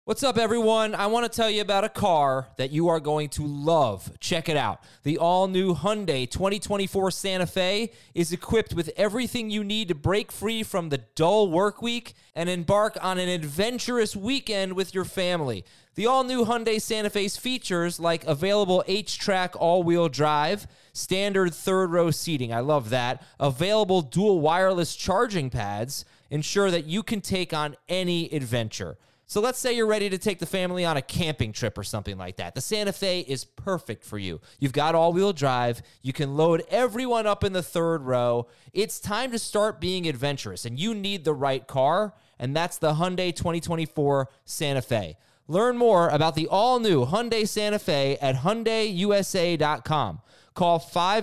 What's up, everyone? I want to tell you about a car that you are going to love. Check it out. The all-new Hyundai 2024 Santa Fe is equipped with everything you need to break free from the dull work week and embark on an adventurous weekend with your family. The all-new Hyundai Santa Fe's features like available H-Track all-wheel drive, standard third-row seating, I love that, available dual wireless charging pads, ensure that you can take on any adventure. So let's say you're ready to take the family on a camping trip or something like that. The Santa Fe is perfect for you. You've got all-wheel drive. You can load everyone up in the third row. It's time to start being adventurous, and you need the right car, and that's the Hyundai 2024 Santa Fe. Learn more about the all-new Hyundai Santa Fe at HyundaiUSA.com. Call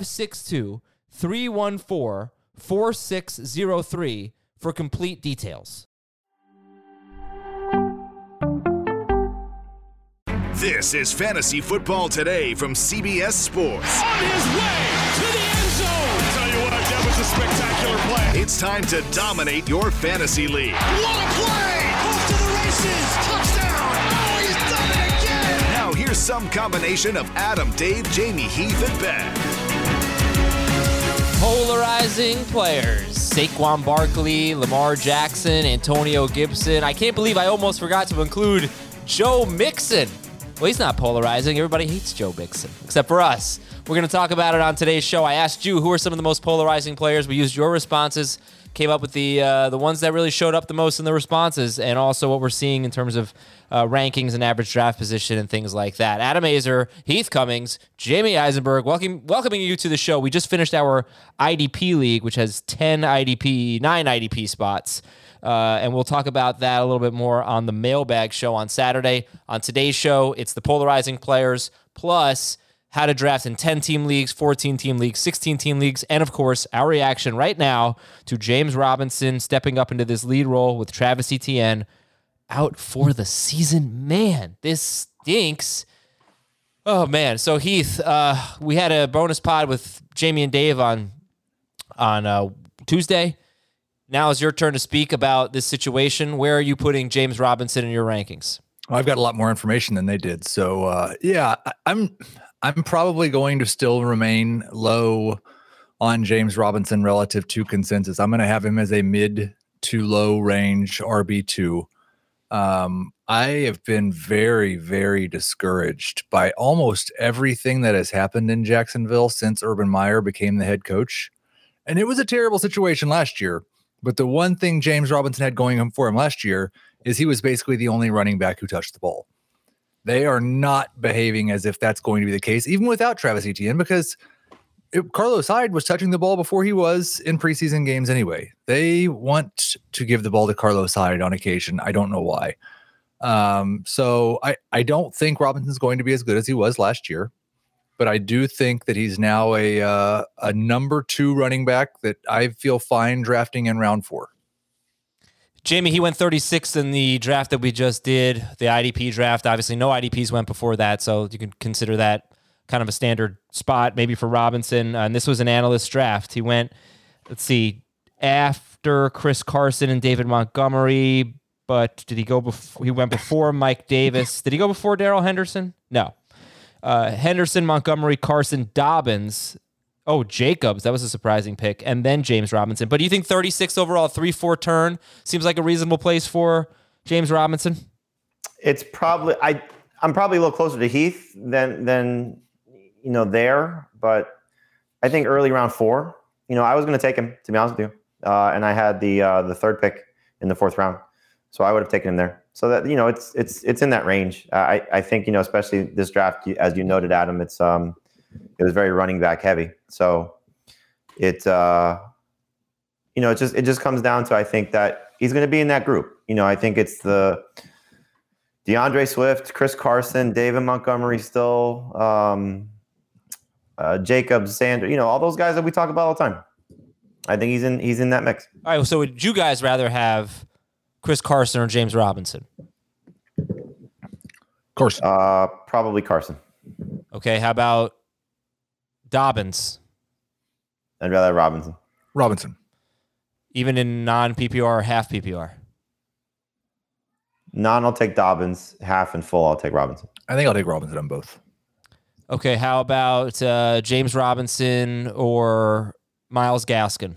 562-314-4603 for complete details. This is Fantasy Football Today from CBS Sports. On his way to the end zone. I'll tell you what, that was a spectacular play. It's time to dominate your fantasy league. What a play! Off to the races. Touchdown. Oh, he's done it again. Now here's some combination of Adam, Dave, Jamie, Heath, and Ben. Polarizing players. Saquon Barkley, Lamar Jackson, Antonio Gibson. I can't believe I almost forgot to include Joe Mixon. Well, he's not polarizing. Everybody hates Joe Mixon, except for us. We're going to talk about it on today's show. I asked you who are some of the most polarizing players. We used your responses, came up with the ones that really showed up the most in the responses, and also what we're seeing in terms of rankings and average draft position and things like that. Adam Aizer, Heath Cummings, Jamie Eisenberg, welcoming you to the show. We just finished our IDP league, which has 9 IDP spots. And we'll talk about that a little bit more on the Mailbag show on Saturday. On today's show, it's the polarizing players, plus how to draft in 10-team leagues, 14-team leagues, 16-team leagues, and, of course, our reaction right now to James Robinson stepping up into this lead role with Travis Etienne out for the season. Man, this stinks. Oh, man. So, Heath, we had a bonus pod with Jamie and Dave on Tuesday. Now is your turn to speak about this situation. Where are you putting James Robinson in your rankings? Well, I've got a lot more information than they did. So, I'm probably going to still remain low on James Robinson relative to consensus. I'm going to have him as a mid to low range RB2. I have been very, very discouraged by almost everything that has happened in Jacksonville since Urban Meyer became the head coach. And it was a terrible situation last year. But the one thing James Robinson had going for him last year is he was basically the only running back who touched the ball. They are not behaving as if that's going to be the case, even without Travis Etienne, because Carlos Hyde was touching the ball before he was in preseason games anyway. They want to give the ball to Carlos Hyde on occasion. I don't know why. So I don't think Robinson's going to be as good as he was last year. But I do think that he's now a number 2 running back that I feel fine drafting in round 4. Jamie, he went 36th in the draft that we just did, the IDP draft. Obviously, no IDPs went before that, so you can consider that kind of a standard spot maybe for Robinson. And this was an analyst draft. He went, after Chris Carson and David Montgomery, but did he go before? He went before Mike Davis. Did he go before Darrell Henderson? No. Henderson, Montgomery, Carson, Dobbins. Oh, Jacobs. That was a surprising pick. And then James Robinson. But do you think 36 overall, 3-4 turn seems like a reasonable place for James Robinson? It's probably I'm probably a little closer to Heath than there, but I think early round 4. I was going to take him, to be honest with you, and I had the third pick in the 4th round, so I would have taken him there. So that it's in that range. I think especially this draft, as you noted, Adam, it was very running back heavy. So it just comes down to, I think that he's going to be in that group. I think it's the DeAndre Swift, Chris Carson, David Montgomery, still Jacobs, Sanders. All those guys that we talk about all the time. I think he's in that mix. All right. So would you guys rather have Chris Carson or James Robinson? Carson. Probably Carson. Okay, how about Dobbins? I'd rather have Robinson. Robinson. Even in non-PPR or half PPR? Non, I'll take Dobbins. Half and full, I'll take Robinson. I think I'll take Robinson on both. Okay, how about James Robinson or Myles Gaskin?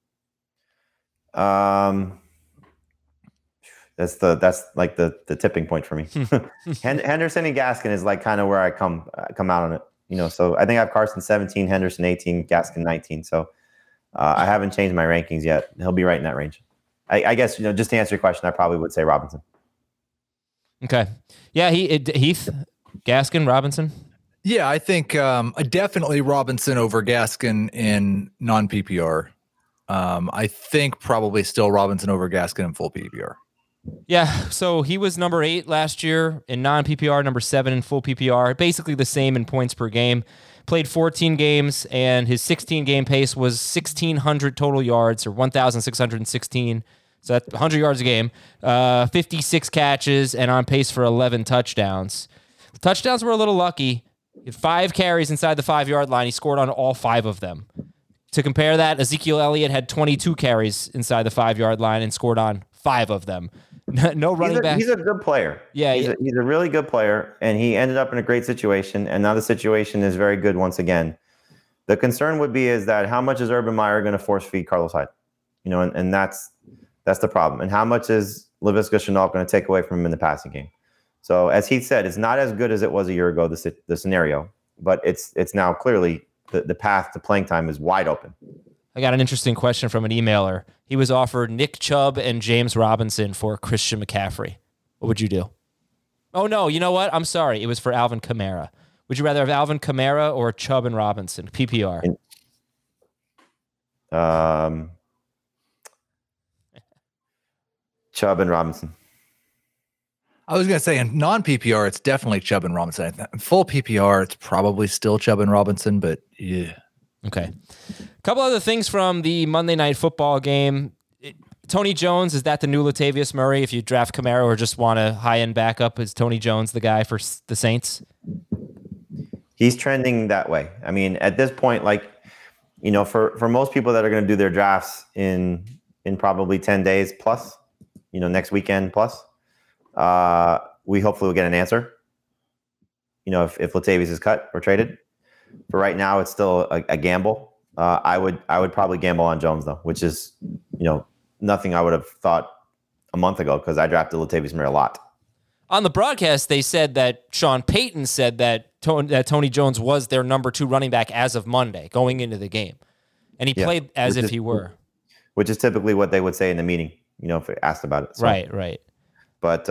That's like the tipping point for me. Henderson and Gaskin is like kind of where I come out on it. So I think I have Carson 17, Henderson 18, Gaskin 19. So I haven't changed my rankings yet. He'll be right in that range. I guess, just to answer your question, I probably would say Robinson. Okay. Yeah, Heath, Gaskin, Robinson. Yeah, I think definitely Robinson over Gaskin in non-PPR. I think probably still Robinson over Gaskin in full PPR. Yeah, so he was number 8 last year in non-PPR, number 7 in full PPR, basically the same in points per game. Played 14 games, and his 16-game pace was 1,600 total yards, or 1,616. So that's 100 yards a game, 56 catches, and on pace for 11 touchdowns. The touchdowns were a little lucky. He had 5 carries inside the 5-yard line. He scored on all 5 of them. To compare that, Ezekiel Elliott had 22 carries inside the 5-yard line and scored on 5 of them. No running back. He's a good player. Yeah, he's a really good player, and he ended up in a great situation, and now the situation is very good once again. The concern would be is that how much is Urban Meyer going to force feed Carlos Hyde? And that's the problem. And how much is Laviska Shenault going to take away from him in the passing game? So as Heath said, it's not as good as it was a year ago, the scenario, but it's now clearly the path to playing time is wide open. I got an interesting question from an emailer. He was offered Nick Chubb and James Robinson for Christian McCaffrey. What would you do? Oh, no, you know what? I'm sorry. It was for Alvin Kamara. Would you rather have Alvin Kamara or Chubb and Robinson, PPR? Chubb and Robinson. I was going to say in non-PPR, it's definitely Chubb and Robinson. In full PPR, it's probably still Chubb and Robinson, but yeah. Okay. A couple other things from the Monday Night Football game. Tony Jones, is that the new Latavius Murray? If you draft Kamara or just want a high-end backup, is Tony Jones the guy for the Saints? He's trending that way. I mean, at this point, for most people that are going to do their drafts in probably 10 days plus, next weekend plus, we hopefully will get an answer. If Latavius is cut or traded. For right now, it's still a gamble. I would probably gamble on Jones though, which is nothing I would have thought a month ago because I drafted Latavius Murray a lot. On the broadcast, they said that Sean Payton said that Tony Jones was their number 2 running back as of Monday going into the game, and he played as if he were. Which is typically what they would say in the meeting, if asked about it. So, right. But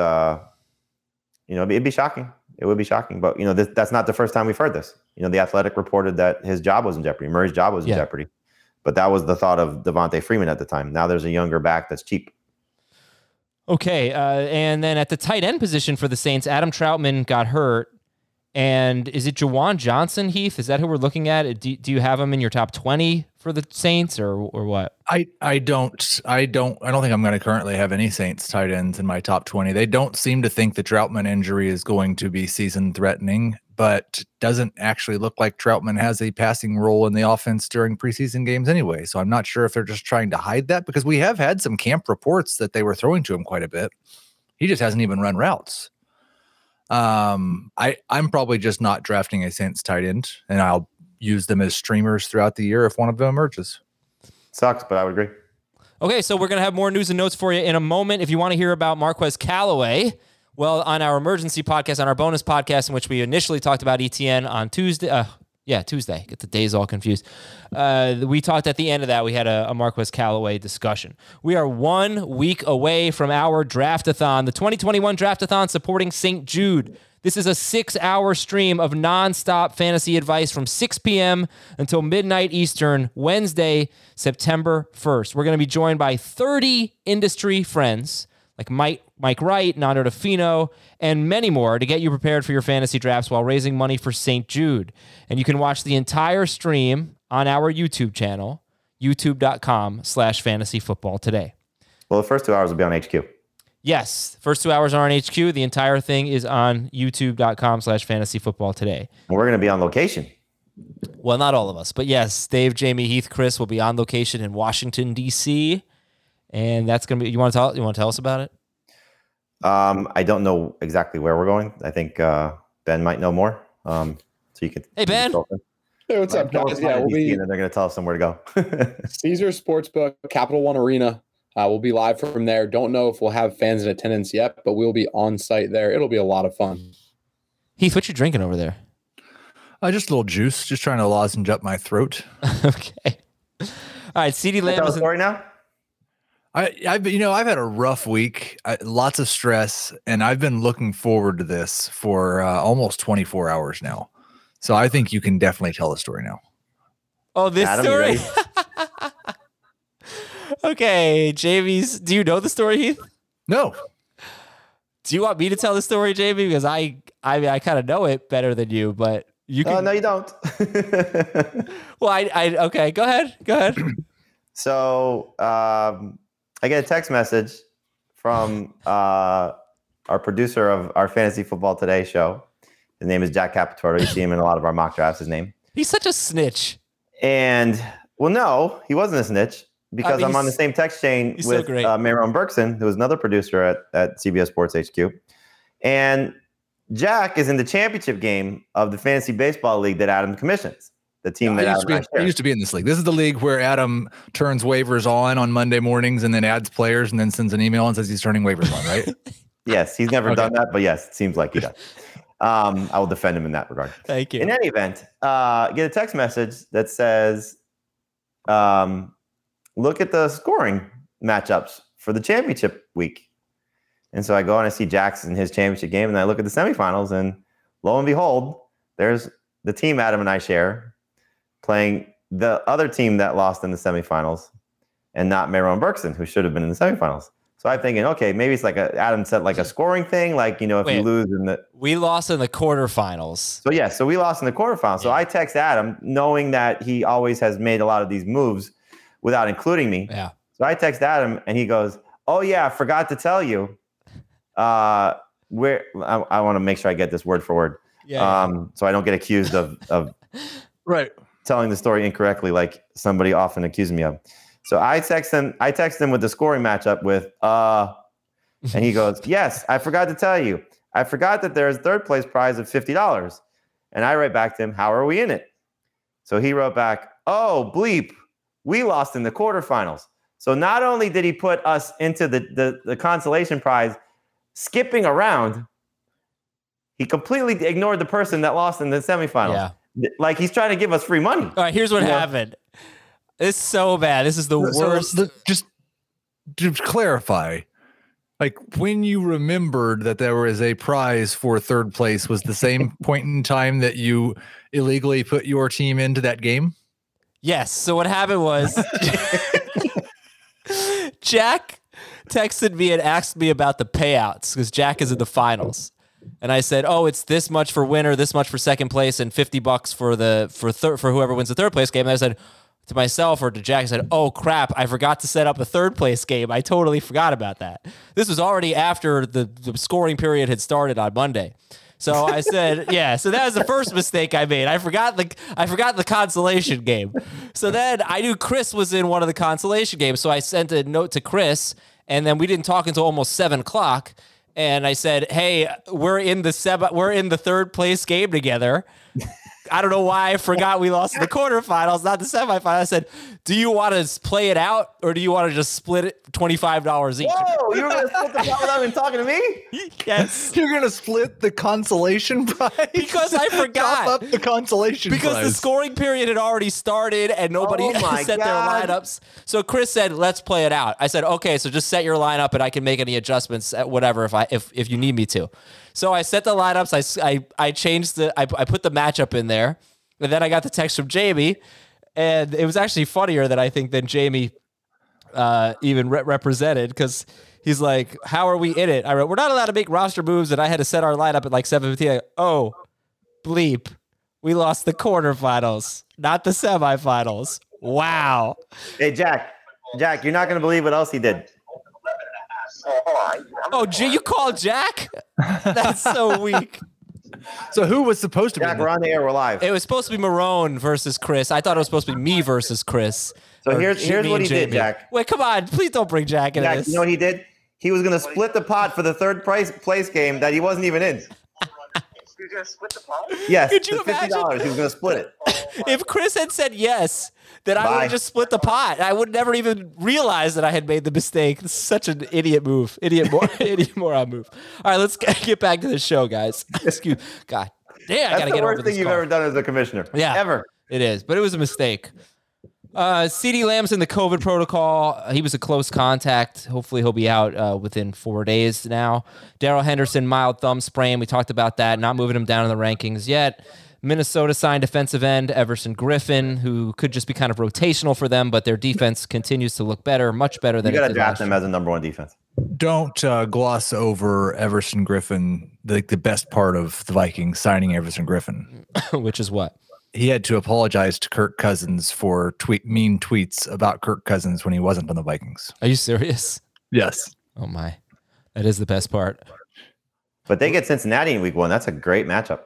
it'd be shocking. It would be shocking, but that's not the first time we've heard this. The Athletic reported that his job was in jeopardy. Murray's job was in jeopardy, but that was the thought of Devontae Freeman at the time. Now there's a younger back that's cheap. Okay, and then at the tight end position for the Saints, Adam Troutman got hurt, and is it Juwan Johnson, Heath? Is that who we're looking at? Do you have him in your top 20 for the Saints, or what? I don't think I'm going to currently have any Saints tight ends in my top 20. They don't seem to think the Troutman injury is going to be season threatening, but doesn't actually look like Troutman has a passing role in the offense during preseason games anyway. So I'm not sure if they're just trying to hide that, because we have had some camp reports that they were throwing to him quite a bit. He just hasn't even run routes. I'm probably just not drafting a Saints tight end, and I'll use them as streamers throughout the year if one of them emerges. Sucks, but I would agree. Okay, so we're going to have more news and notes for you in a moment. If you want to hear about Marquez Callaway, well, on our emergency podcast, on our bonus podcast, in which we initially talked about ETN on Tuesday. Tuesday. Get the days all confused. We talked at the end of that. We had a Marquez Callaway discussion. We are 1 week away from our Draftathon, the 2021 Draftathon supporting St. Jude. This is a 6-hour stream of nonstop fantasy advice from 6 p.m. until midnight Eastern, Wednesday, September 1st. We're going to be joined by 30 industry friends like Mike Wright, Nando DeFino, and many more to get you prepared for your fantasy drafts while raising money for St. Jude. And you can watch the entire stream on our YouTube channel, youtube.com/fantasyfootballtoday. Well, the first 2 hours will be on HQ. Yes, first 2 hours are on HQ. The entire thing is on youtube.com/fantasyfootballtoday. And we're going to be on location. Well, not all of us, but yes, Dave, Jamie, Heath, Chris will be on location in Washington, D.C., and that's going to be. You want to tell us about it? I don't know exactly where we're going. I think Ben might know more. So you could. Hey, Ben. Hey, what's up, guys? Yeah, we'll be. And then they're going to tell us somewhere to go. Caesar Sportsbook, Capital One Arena. We'll be live from there. Don't know if we'll have fans in attendance yet, but we'll be on site there. It'll be a lot of fun. Heath, what you drinking over there? Just a little juice. Just trying to lozenge up my throat. Okay. All right, CeeDee Lamb. Tell a story now. I've had a rough week, lots of stress, and I've been looking forward to this for almost 24 hours now. So I think you can definitely tell the story now. Oh, this Adam, story. Okay, Jamie's. Do you know the story, Heath? No. Do you want me to tell the story, Jamie? Because I kind of know it better than you, but you can. Oh, no, you don't. Well, okay. Go ahead. So I get a text message from our producer of our Fantasy Football Today show. His name is Jack Capitorto. You see him in a lot of our mock drafts, his name. He's such a snitch. And, well, no, he wasn't a snitch because I'm on the same text chain with Maron Berkson, who was another producer at CBS Sports HQ. And Jack is in the championship game of the Fantasy Baseball League that Adam commissions. The team that Adam used to be in this league. This is the league where Adam turns waivers on Monday mornings and then adds players and then sends an email and says he's turning waivers on, right? Yes, he's never done that, but yes, it seems like he does. I will defend him in that regard. Thank you. In any event, get a text message that says, look at the scoring matchups for the championship week. And so I go and I see Jackson in his championship game, and I look at the semifinals, and lo and behold, there's the team Adam and I share playing the other team that lost in the semifinals, and not Maron Berkson, who should have been in the semifinals. So I'm thinking, okay, maybe it's like Adam said, like a scoring thing, like, if you lose in the. We lost in the quarterfinals. So we lost in the quarterfinals. So I text Adam, knowing that he always has made a lot of these moves without including me. Yeah. So I text Adam, and he goes, "Oh yeah, I forgot to tell you. Where I want to make sure I get this word for word. So I don't get accused of right telling the story incorrectly, like somebody often accuses me of." So I text him with the scoring matchup with and he goes, "Yes, I forgot to tell you. I forgot that there's third place prize of $50. And I write back to him, "How are we in it?" So he wrote back, "Oh, bleep. We lost in the quarterfinals." So not only did he put us into the consolation prize skipping around, he completely ignored the person that lost in the semifinals. Yeah. Like he's trying to give us free money. All right, here's what happened. It's so bad. This is the worst. Just to clarify, like when you remembered that there was a prize for third place was the same point in time that you illegally put your team into that game? Yes. So what happened was Jack texted me and asked me about the payouts because Jack is in the finals. And I said, "Oh, it's this much for winner, this much for second place, and $50 for whoever wins the third place game." And I said to myself or to Jack, I said, "Oh crap, I forgot to set up a third place game. I totally forgot about that." This was already after the scoring period had started on Monday. So I said, "Yeah." So that was the first mistake I made. I forgot the consolation game. So then I knew Chris was in one of the consolation games, so I sent a note to Chris, and then we didn't talk until almost 7:00. And I said, "Hey, we're in the third place game together." I don't know why I forgot we lost in the quarterfinals, not the semifinals. I said, "Do you want to play it out, or do you want to just split it $25 each?" Whoa, you were going to split the prize without even talking to me? Yes. You're going to split the consolation prize? Because I forgot. Top up the consolation because prize. The scoring period had already started and nobody set their lineups. So Chris said, "Let's play it out." I said, "Okay, so just set your lineup and I can make any adjustments at whatever if you need me to." So I set the lineups. I changed I put the matchup in there, and then I got the text from Jamie, and it was actually funnier than Jamie even represented, because he's like, "How are we in it?" I wrote, "We're not allowed to make roster moves," and I had to set our lineup at like 7:15. Oh, bleep, we lost the quarterfinals, not the semifinals. Wow. Hey Jack, you're not going to believe what else he did. Oh, you called Jack? That's so weak. So who was supposed to Jack, be? we're on the air. We're live. It was supposed to be Marone versus Chris. I thought it was supposed to be me versus Chris. So here's what he did, Jack. Wait, come on. Please don't bring Jack into Jack, this. you know what he did? he was going to split the pot for the third place game that he wasn't even in. He was going to split the pot? Yes, Could you the $50. imagine? He was going to split it. If Chris had said yes, then I would Bye. have just split the pot. I would never even realize that I had made the mistake. This is such an idiot move. Idiot moron move. All right, let's get back to the show, guys. Excuse God. Damn, I got to That's the get over worst this thing you've call. ever done as a commissioner. Yeah. Ever. It is, but it was a mistake. CeeDee Lamb's in the COVID protocol. He was a close contact. Hopefully he'll be out within 4 days now. Darrell Henderson, mild thumb sprain. We talked about that. Not moving him down in the rankings yet. Minnesota signed defensive end Everson Griffin, who could just be kind of rotational for them, but their defense continues to look better, much better than You it got to did draft last him year. as a number one defense. Don't gloss over Everson Griffin, the best part of the Vikings signing Everson Griffin. Which is what? He had to apologize to Kirk Cousins for mean tweets about Kirk Cousins when he wasn't on the Vikings. Are you serious? Yes. Oh my. That is the best part. But they get Cincinnati in week 1. That's a great matchup.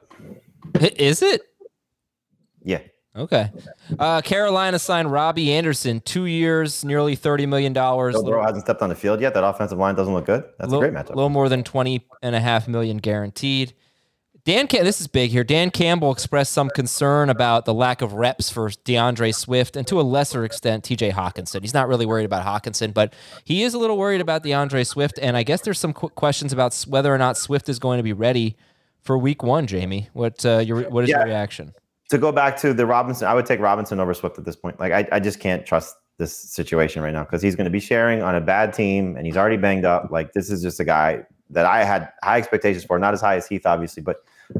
Is it? Yeah. Okay. Carolina signed Robbie Anderson, 2 years, nearly $30 million. Joe Burrow hasn't stepped on the field yet. That offensive line doesn't look good. That's a great matchup. A little more than $20.5 million guaranteed. This is big here. Dan Campbell expressed some concern about the lack of reps for DeAndre Swift and to a lesser extent, TJ Hawkinson. He's not really worried about Hawkinson, but he is a little worried about DeAndre Swift. And I guess there's some questions about whether or not Swift is going to be ready for week 1, Jamie. What is your reaction? To go back to the Robinson, I would take Robinson over Swift at this point. Like I just can't trust this situation right now because he's going to be sharing on a bad team and he's already banged up. Like this is just a guy that I had high expectations for, not as high as Heath, obviously, but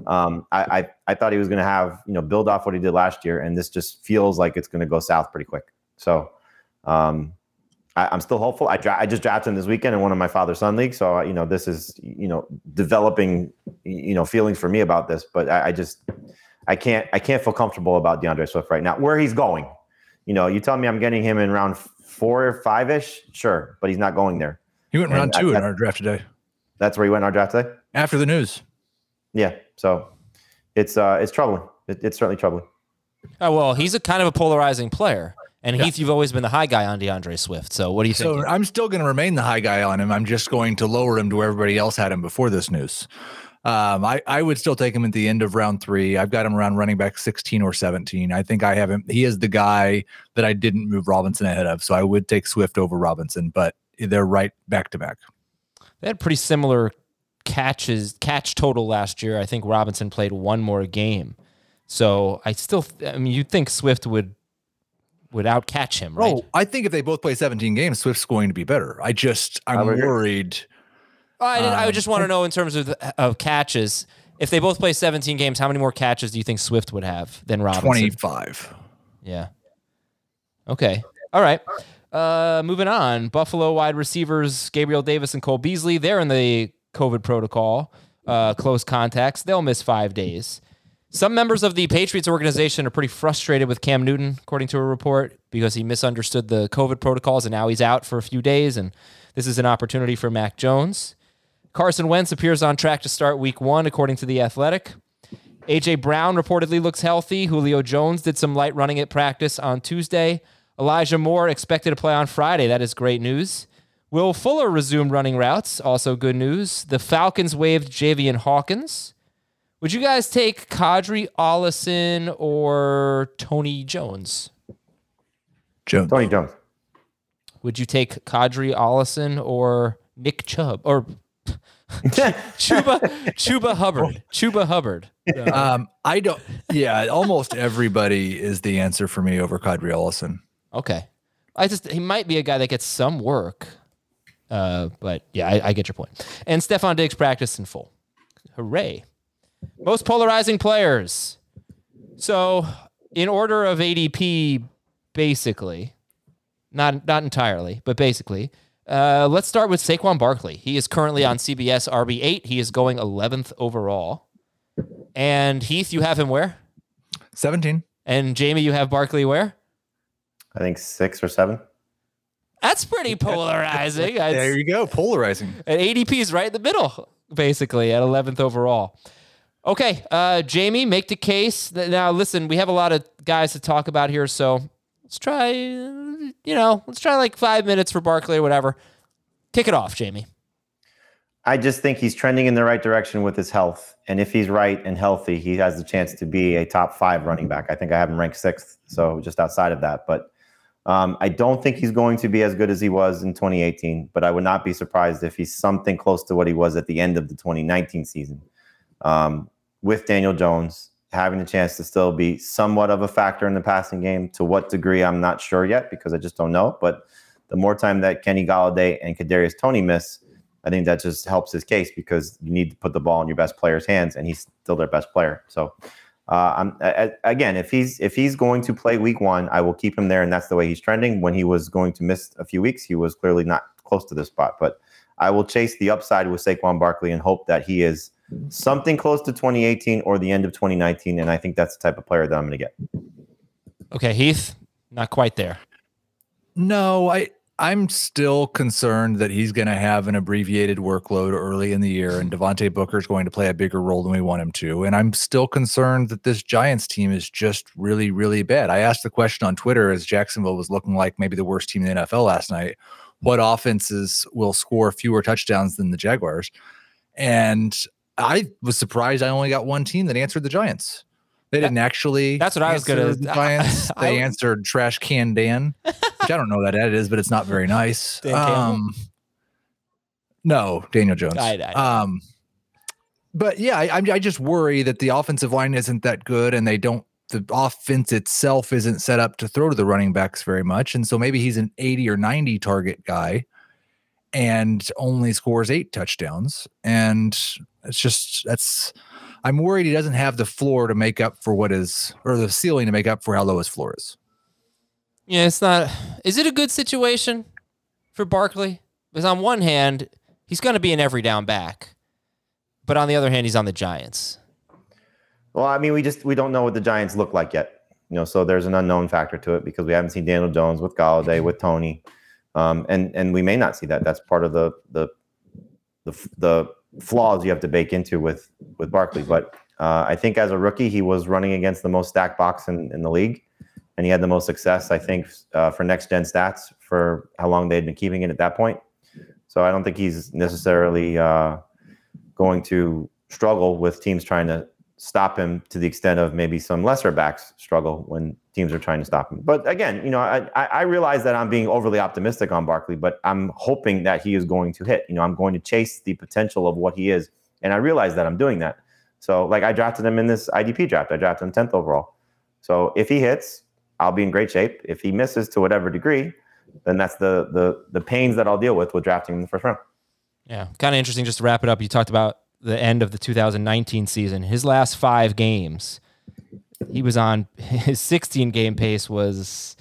I thought he was going to have, build off what he did last year. And this just feels like it's going to go south pretty quick. So I'm still hopeful. I just drafted him this weekend in one of my father-son leagues. So, this is, developing, feelings for me about this, but I can't feel comfortable about DeAndre Swift right now. Where he's going, you tell me I'm getting him in round 4 or 5-ish, sure, but he's not going there. He went round 2 in our draft today. That's where he went in our draft today? After the news. Yeah, so it's troubling. It's certainly troubling. Oh, well, he's a kind of a polarizing player. And Heath, you've always been the high guy on DeAndre Swift. So what do you think? So I'm still going to remain the high guy on him. I'm just going to lower him to where everybody else had him before this news. I would still take him at the end of round 3. I've got him around running back 16 or 17. I think I have him. He is the guy that I didn't move Robinson ahead of. So I would take Swift over Robinson, but they're right back to back. They had pretty similar catch total last year. I think Robinson played one more game. So you'd think Swift would outcatch him, right? Oh, I think if they both play 17 games, Swift's going to be better. I'm worried. I just want to know in terms of catches, if they both play 17 games, how many more catches do you think Swift would have than Robinson? 25. Yeah. Okay. All right. Moving on. Buffalo wide receivers Gabriel Davis and Cole Beasley. They're in the COVID protocol, close contacts. They'll miss 5 days. Some members of the Patriots organization are pretty frustrated with Cam Newton, according to a report, because he misunderstood the COVID protocols and now he's out for a few days. And this is an opportunity for Mac Jones. Carson Wentz appears on track to start week 1, according to The Athletic. A.J. Brown reportedly looks healthy. Julio Jones did some light running at practice on Tuesday. Elijah Moore expected to play on Friday. That is great news. Will Fuller resumed running routes. Also good news. The Falcons waived Javian Hawkins. Would you guys take Kadri Ollison or Tony Jones? Tony Jones. Would you take Kadri Ollison or Nick Chubb or Chuba Hubbard? Chuba Hubbard. I don't. Yeah, almost everybody is the answer for me over Kadri Ollison. Okay, he might be a guy that gets some work, but yeah, I get your point. And Stephon Diggs practiced in full. Hooray! Most polarizing players. So, in order of ADP, basically, not entirely, but basically, let's start with Saquon Barkley. He is currently on CBS RB8. He is going 11th overall. And Heath, you have him where? 17. And Jamie, you have Barkley where? I think 6 or 7. That's pretty polarizing. There you go, polarizing. And ADP is right in the middle, basically, at 11th overall. Okay, Jamie, make the case. Now, listen, we have a lot of guys to talk about here, so let's try, let's try like 5 minutes for Barkley or whatever. Kick it off, Jamie. I just think he's trending in the right direction with his health. And if he's right and healthy, he has the chance to be a top 5 running back. I think I have him ranked 6th, so just outside of that. But I don't think he's going to be as good as he was in 2018, but I would not be surprised if he's something close to what he was at the end of the 2019 season. With Daniel Jones having the chance to still be somewhat of a factor in the passing game. To what degree, I'm not sure yet because I just don't know. But the more time that Kenny Golladay and Kadarius Toney miss, I think that just helps his case because you need to put the ball in your best player's hands, and he's still their best player. So, again, if he's going to play week 1, I will keep him there, and that's the way he's trending. When he was going to miss a few weeks, he was clearly not close to this spot. But I will chase the upside with Saquon Barkley and hope that he is something close to 2018 or the end of 2019, and I think that's the type of player that I'm going to get. Okay, Heath, not quite there. No, I'm still concerned that he's going to have an abbreviated workload early in the year, and Devontae Booker is going to play a bigger role than we want him to. And I'm still concerned that this Giants team is just really, really bad. I asked the question on Twitter as Jacksonville was looking like maybe the worst team in the NFL last night. What offenses will score fewer touchdowns than the Jaguars? And I was surprised I only got one team that answered the Giants. They didn't actually. That's what I was going to. The Giants. They answered Trash Can Dan, which I don't know what that is, but it's not very nice. No, Daniel Jones. But yeah, I just worry that the offensive line isn't that good, and the offense itself isn't set up to throw to the running backs very much, and so maybe he's an 80 or 90 target guy, and only scores 8 touchdowns, and I'm worried he doesn't have the floor to make up for the ceiling to make up for how low his floor is. Yeah, it's not. Is it a good situation for Barkley? Because on one hand, he's going to be an every down back, but on the other hand, he's on the Giants. Well, I mean, we don't know what the Giants look like yet, so there's an unknown factor to it because we haven't seen Daniel Jones with Golladay, with Toney, and we may not see that. That's part of the flaws you have to bake into with Barkley. But I think as a rookie, he was running against the most stacked box in the league, and he had the most success, I think, for next-gen stats for how long they had been keeping it at that point. So I don't think he's necessarily going to struggle with teams trying to stop him to the extent of maybe some lesser backs struggle when teams are trying to stop him. But again, I realize that I'm being overly optimistic on Barkley, but I'm hoping that he is going to hit. I'm going to chase the potential of what he is, and I realize that I'm doing that. So, I drafted him in this IDP draft. I drafted him 10th overall. So if he hits, I'll be in great shape. If he misses to whatever degree, then that's the pains that I'll deal with drafting in the first round. Yeah, kind of interesting. Just to wrap it up, you talked about the end of the 2019 season. His last 5 games, he was on his 16 game pace was,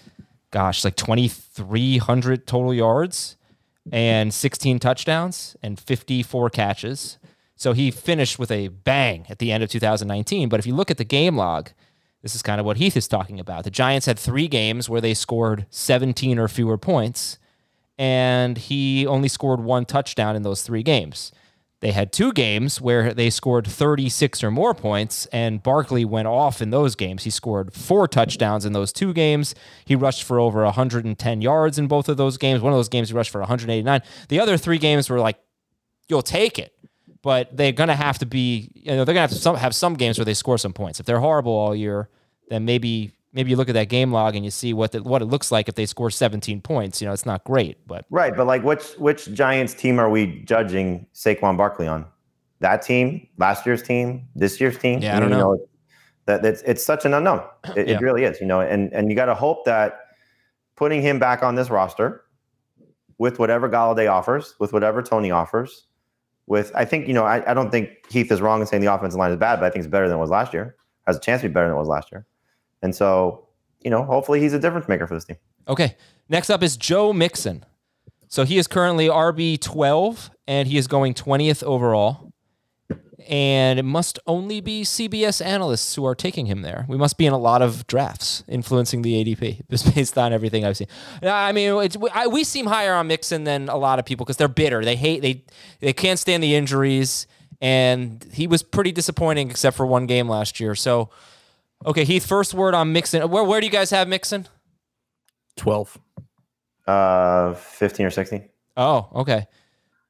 2,300 total yards and 16 touchdowns and 54 catches. So he finished with a bang at the end of 2019. But if you look at the game log, this is kind of what Heath is talking about. The Giants had 3 games where they scored 17 or fewer points, and he only scored 1 touchdown in those 3 games. They had 2 games where they scored 36 or more points, and Barkley went off in those games. He scored 4 touchdowns in those 2 games. He rushed for over 110 yards in both of those games. One of those games he rushed for 189. The other 3 games were like, you'll take it. But they're going to have to be, they're going to have some games where they score some points. If they're horrible all year, then maybe you look at that game log and you see what it looks like if they score 17 points. It's not great, but right. But which Giants team are we judging Saquon Barkley on? That team, last year's team, this year's team? Yeah, I don't know. That it's such an unknown. It really is. And you got to hope that putting him back on this roster with whatever Golladay offers, with whatever Toney offers, I think I don't think Heath is wrong in saying the offensive line is bad, but I think it's better than it was last year. Has a chance to be better than it was last year. And so, hopefully he's a difference maker for this team. Okay. Next up is Joe Mixon. So he is currently RB12, and he is going 20th overall. And it must only be CBS analysts who are taking him there. We must be in a lot of drafts influencing the ADP, just based on everything I've seen. I mean, we seem higher on Mixon than a lot of people because they're bitter. They can't stand the injuries, and he was pretty disappointing except for 1 game last year. So, okay, Heath, first word on Mixon. Where do you guys have Mixon? 12. 15 or 16. Oh, okay.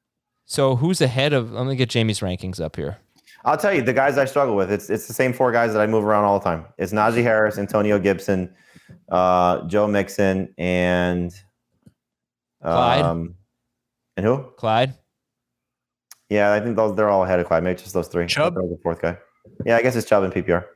So who's ahead of? Let me get Jamie's rankings up here. I'll tell you, the guys I struggle with, it's the same four guys that I move around all the time. It's Najee Harris, Antonio Gibson, Joe Mixon, and Clyde. And who? Clyde. Yeah, I think they're all ahead of Clyde. Maybe just those three. Chubb? The fourth guy. Yeah, I guess it's Chubb and PPR.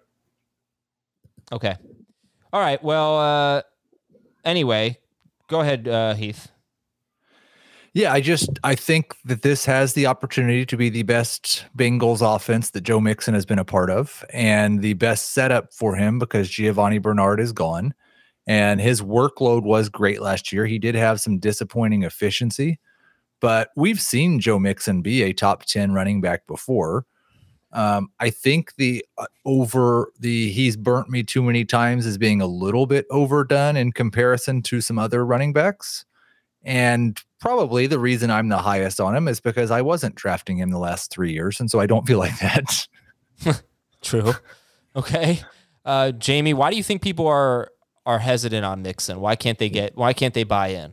Okay. All right. Well, anyway, go ahead, Heath. Yeah, I think that this has the opportunity to be the best Bengals offense that Joe Mixon has been a part of, and the best setup for him because Giovanni Bernard is gone, and his workload was great last year. He did have some disappointing efficiency, but we've seen Joe Mixon be a top 10 running back before. I think he's burnt me too many times as being a little bit overdone in comparison to some other running backs. And probably the reason I'm the highest on him is because I wasn't drafting him the last 3 years. And so I don't feel like that. True. Okay. Jamie, why do you think people are hesitant on Mixon? Why can't they buy in?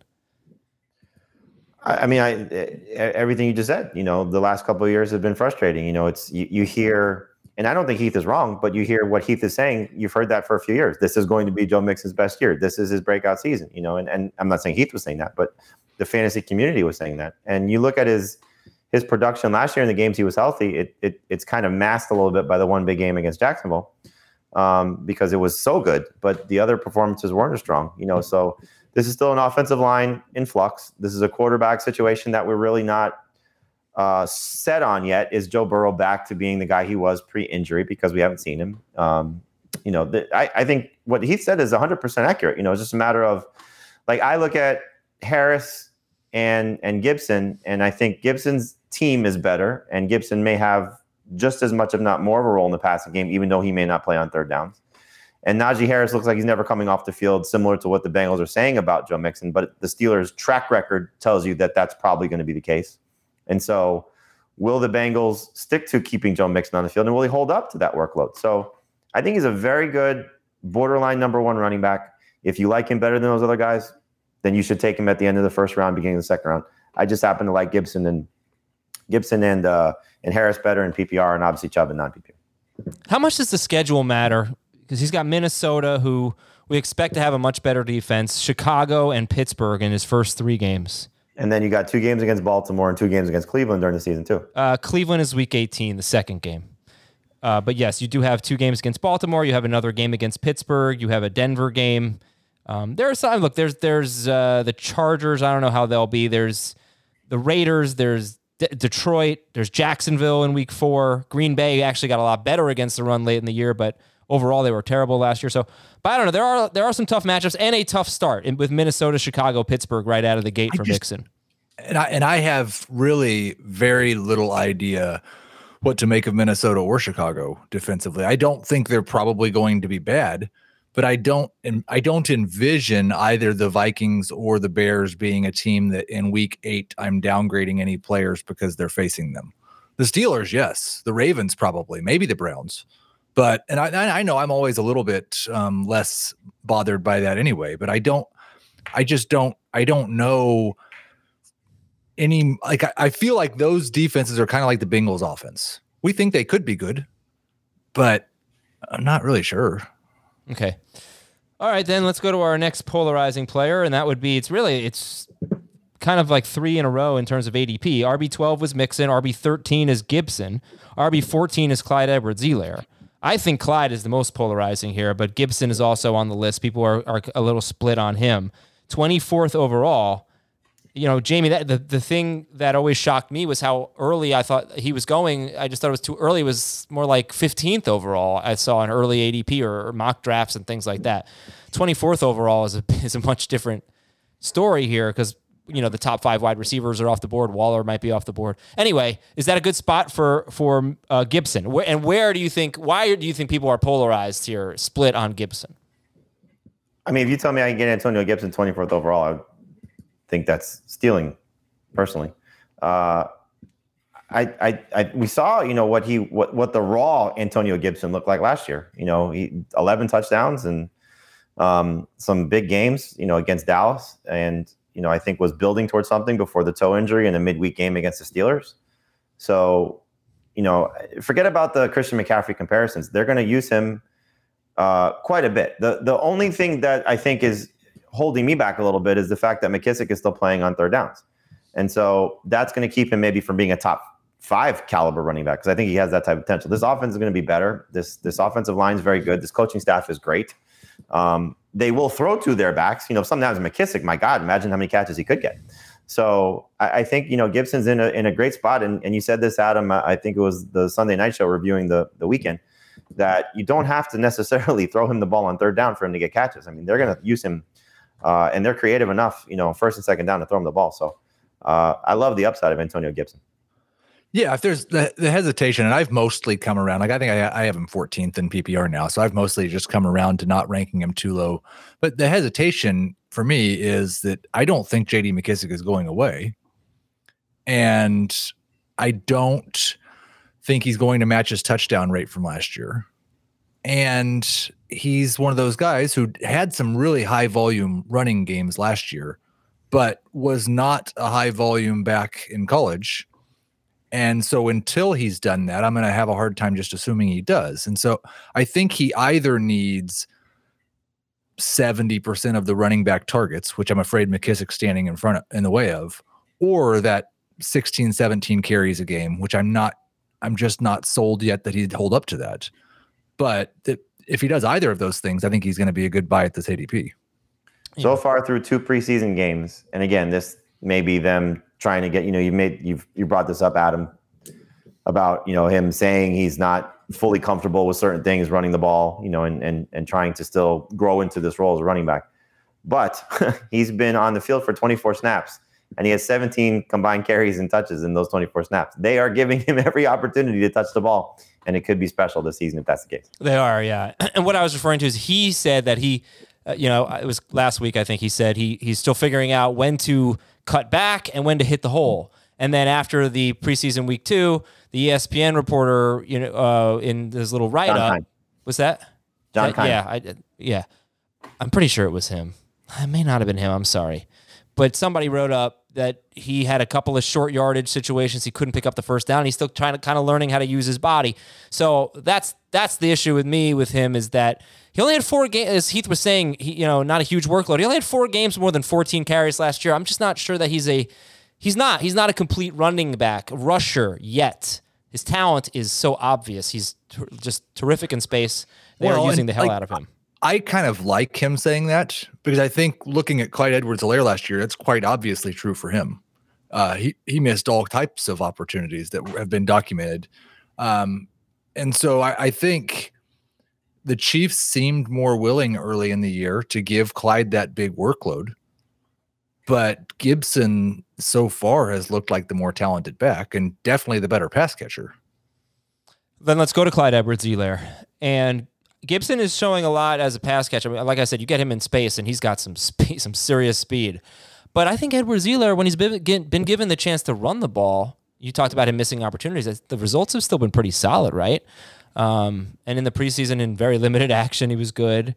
I mean, everything you just said, the last couple of years have been frustrating. It's you hear, and I don't think Heath is wrong, but you hear what Heath is saying. You've heard that for a few years. This is going to be Joe Mixon's best year. This is his breakout season, and I'm not saying Heath was saying that, but the fantasy community was saying that. And you look at his production last year in the games he was healthy, it's kind of masked a little bit by the one big game against Jacksonville because it was so good, but the other performances weren't as strong, so this is still an offensive line in flux. This is a quarterback situation that we're really not set on yet. Is Joe Burrow back to being the guy he was pre-injury? Because we haven't seen him. I think what he said is 100% accurate. It's just a matter of, like, I look at Harris and Gibson, and I think Gibson's team is better, and Gibson may have just as much, if not more, of a role in the passing game, even though he may not play on third downs. And Najee Harris looks like he's never coming off the field, similar to what the Bengals are saying about Joe Mixon. But the Steelers' track record tells you that that's probably going to be the case. And so will the Bengals stick to keeping Joe Mixon on the field, and will he hold up to that workload? So I think he's a very good borderline number one running back. If you like him better than those other guys, then you should take him at the end of the first round, beginning of the second round. I just happen to like Gibson and Harris better in PPR, and obviously Chubb and non-PPR. How much does the schedule matter? Because he's got Minnesota, who we expect to have a much better defense, Chicago and Pittsburgh in his first 3 games. And then you got 2 games against Baltimore and 2 games against Cleveland during the season too. Cleveland is week 18, the second game. But yes, you do have 2 games against Baltimore. You have another game against Pittsburgh. You have a Denver game. There's the Chargers. I don't know how they'll be. There's the Raiders. There's Detroit. There's Jacksonville in week 4. Green Bay actually got a lot better against the run late in the year, but overall they were terrible last year. So, but I don't know. There are some tough matchups and a tough start with Minnesota, Chicago, Pittsburgh right out of the gate for Mixon. And I have really very little idea what to make of Minnesota or Chicago defensively. I don't think they're probably going to be bad, but I don't envision either the Vikings or the Bears being a team that in week 8 I'm downgrading any players because they're facing them. The Steelers, yes. The Ravens, probably. Maybe the Browns. But I know I'm always a little bit less bothered by that anyway. But I don't know any, like, I feel like those defenses are kind of like the Bengals offense. We think they could be good, but I'm not really sure. Okay. All right, then let's go to our next polarizing player, and that would be, it's kind of like 3 in a row in terms of ADP. RB12 was Mixon, RB13 is Gibson, RB14 is Clyde Edwards-Helaire. I think Clyde is the most polarizing here, but Gibson is also on the list. People are a little split on him. 24th overall. Jamie, the thing that always shocked me was how early I thought he was going. I just thought it was too early. It was more like 15th overall. I saw an early ADP or mock drafts and things like that. 24th overall is a much different story here because the top 5 wide receivers are off the board. Waller might be off the board. Anyway, is that a good spot for Gibson? Why do you think people are polarized here, split on Gibson? I mean, if you tell me I can get Antonio Gibson 24th overall, I would think that's stealing, personally. We saw, what the raw Antonio Gibson looked like last year. 11 touchdowns and some big games, against Dallas, and I think was building towards something before the toe injury in a midweek game against the Steelers. So, forget about the Christian McCaffrey comparisons. They're going to use him quite a bit. The only thing that I think is holding me back a little bit is the fact that McKissick is still playing on third downs. And so that's going to keep him maybe from being a top 5 caliber running back, because I think he has that type of potential. This offense is going to be better. This offensive line is very good. This coaching staff is great. They will throw to their backs. Sometimes McKissick, my God, imagine how many catches he could get. So I think, Gibson's in a great spot. And you said this, Adam, I think it was the Sunday Night Show reviewing the weekend, that you don't have to necessarily throw him the ball on third down for him to get catches. I mean, they're going to use him and they're creative enough, first and second down to throw him the ball. So I love the upside of Antonio Gibson. Yeah, if there's the hesitation, and I've mostly come around, like I think I have him 14th in PPR now, so I've mostly just come around to not ranking him too low. But the hesitation for me is that I don't think J.D. McKissick is going away, and I don't think he's going to match his touchdown rate from last year. And he's one of those guys who had some really high volume running games last year, but was not a high volume back in college. And so until he's done that, I'm going to have a hard time just assuming he does. And so I think he either needs 70% of the running back targets, which I'm afraid McKissick's standing in the way of, or that 16, 17 carries a game, which I'm just not sold yet that he'd hold up to that. But if he does either of those things, I think he's going to be a good buy at this ADP. So far through 2 preseason games, and again, this may be them trying to get, you brought this up, Adam, about, him saying he's not fully comfortable with certain things, running the ball, and trying to still grow into this role as a running back. But he's been on the field for 24 snaps, and he has 17 combined carries and touches in those 24 snaps. They are giving him every opportunity to touch the ball, and it could be special this season if that's the case. They are, yeah. And what I was referring to is he said that he, it was last week, I think he said he's still figuring out when to cut back and when to hit the hole. And then after the preseason week 2, the ESPN reporter, in his little write-up, was that? John Kine. Yeah. I'm pretty sure it was him. It may not have been him. I'm sorry. But somebody wrote up that he had a couple of short yardage situations. He couldn't pick up the first down. He's still trying to kind of learning how to use his body. So that's the issue with him is that he only had 4 games, as Heath was saying, not a huge workload. He only had 4 games, more than 14 carries last year. I'm just not sure that he's not a complete running back, rusher yet. His talent is so obvious. He's just terrific in space. They're using the hell out of him. I kind of like him saying that because I think looking at Clyde Edwards-Helaire last year, that's quite obviously true for him. He missed all types of opportunities that have been documented. And so I think the Chiefs seemed more willing early in the year to give Clyde that big workload. But Gibson so far has looked like the more talented back and definitely the better pass catcher. Then let's go to Clyde Edwards-Helaire. And Gibson is showing a lot as a pass catcher. I mean, like I said, you get him in space, and he's got some speed, some serious speed. But I think Edwards-Helaire, when he's been given the chance to run the ball, you talked about him missing opportunities. The results have still been pretty solid, right? And in the preseason, in very limited action, he was good.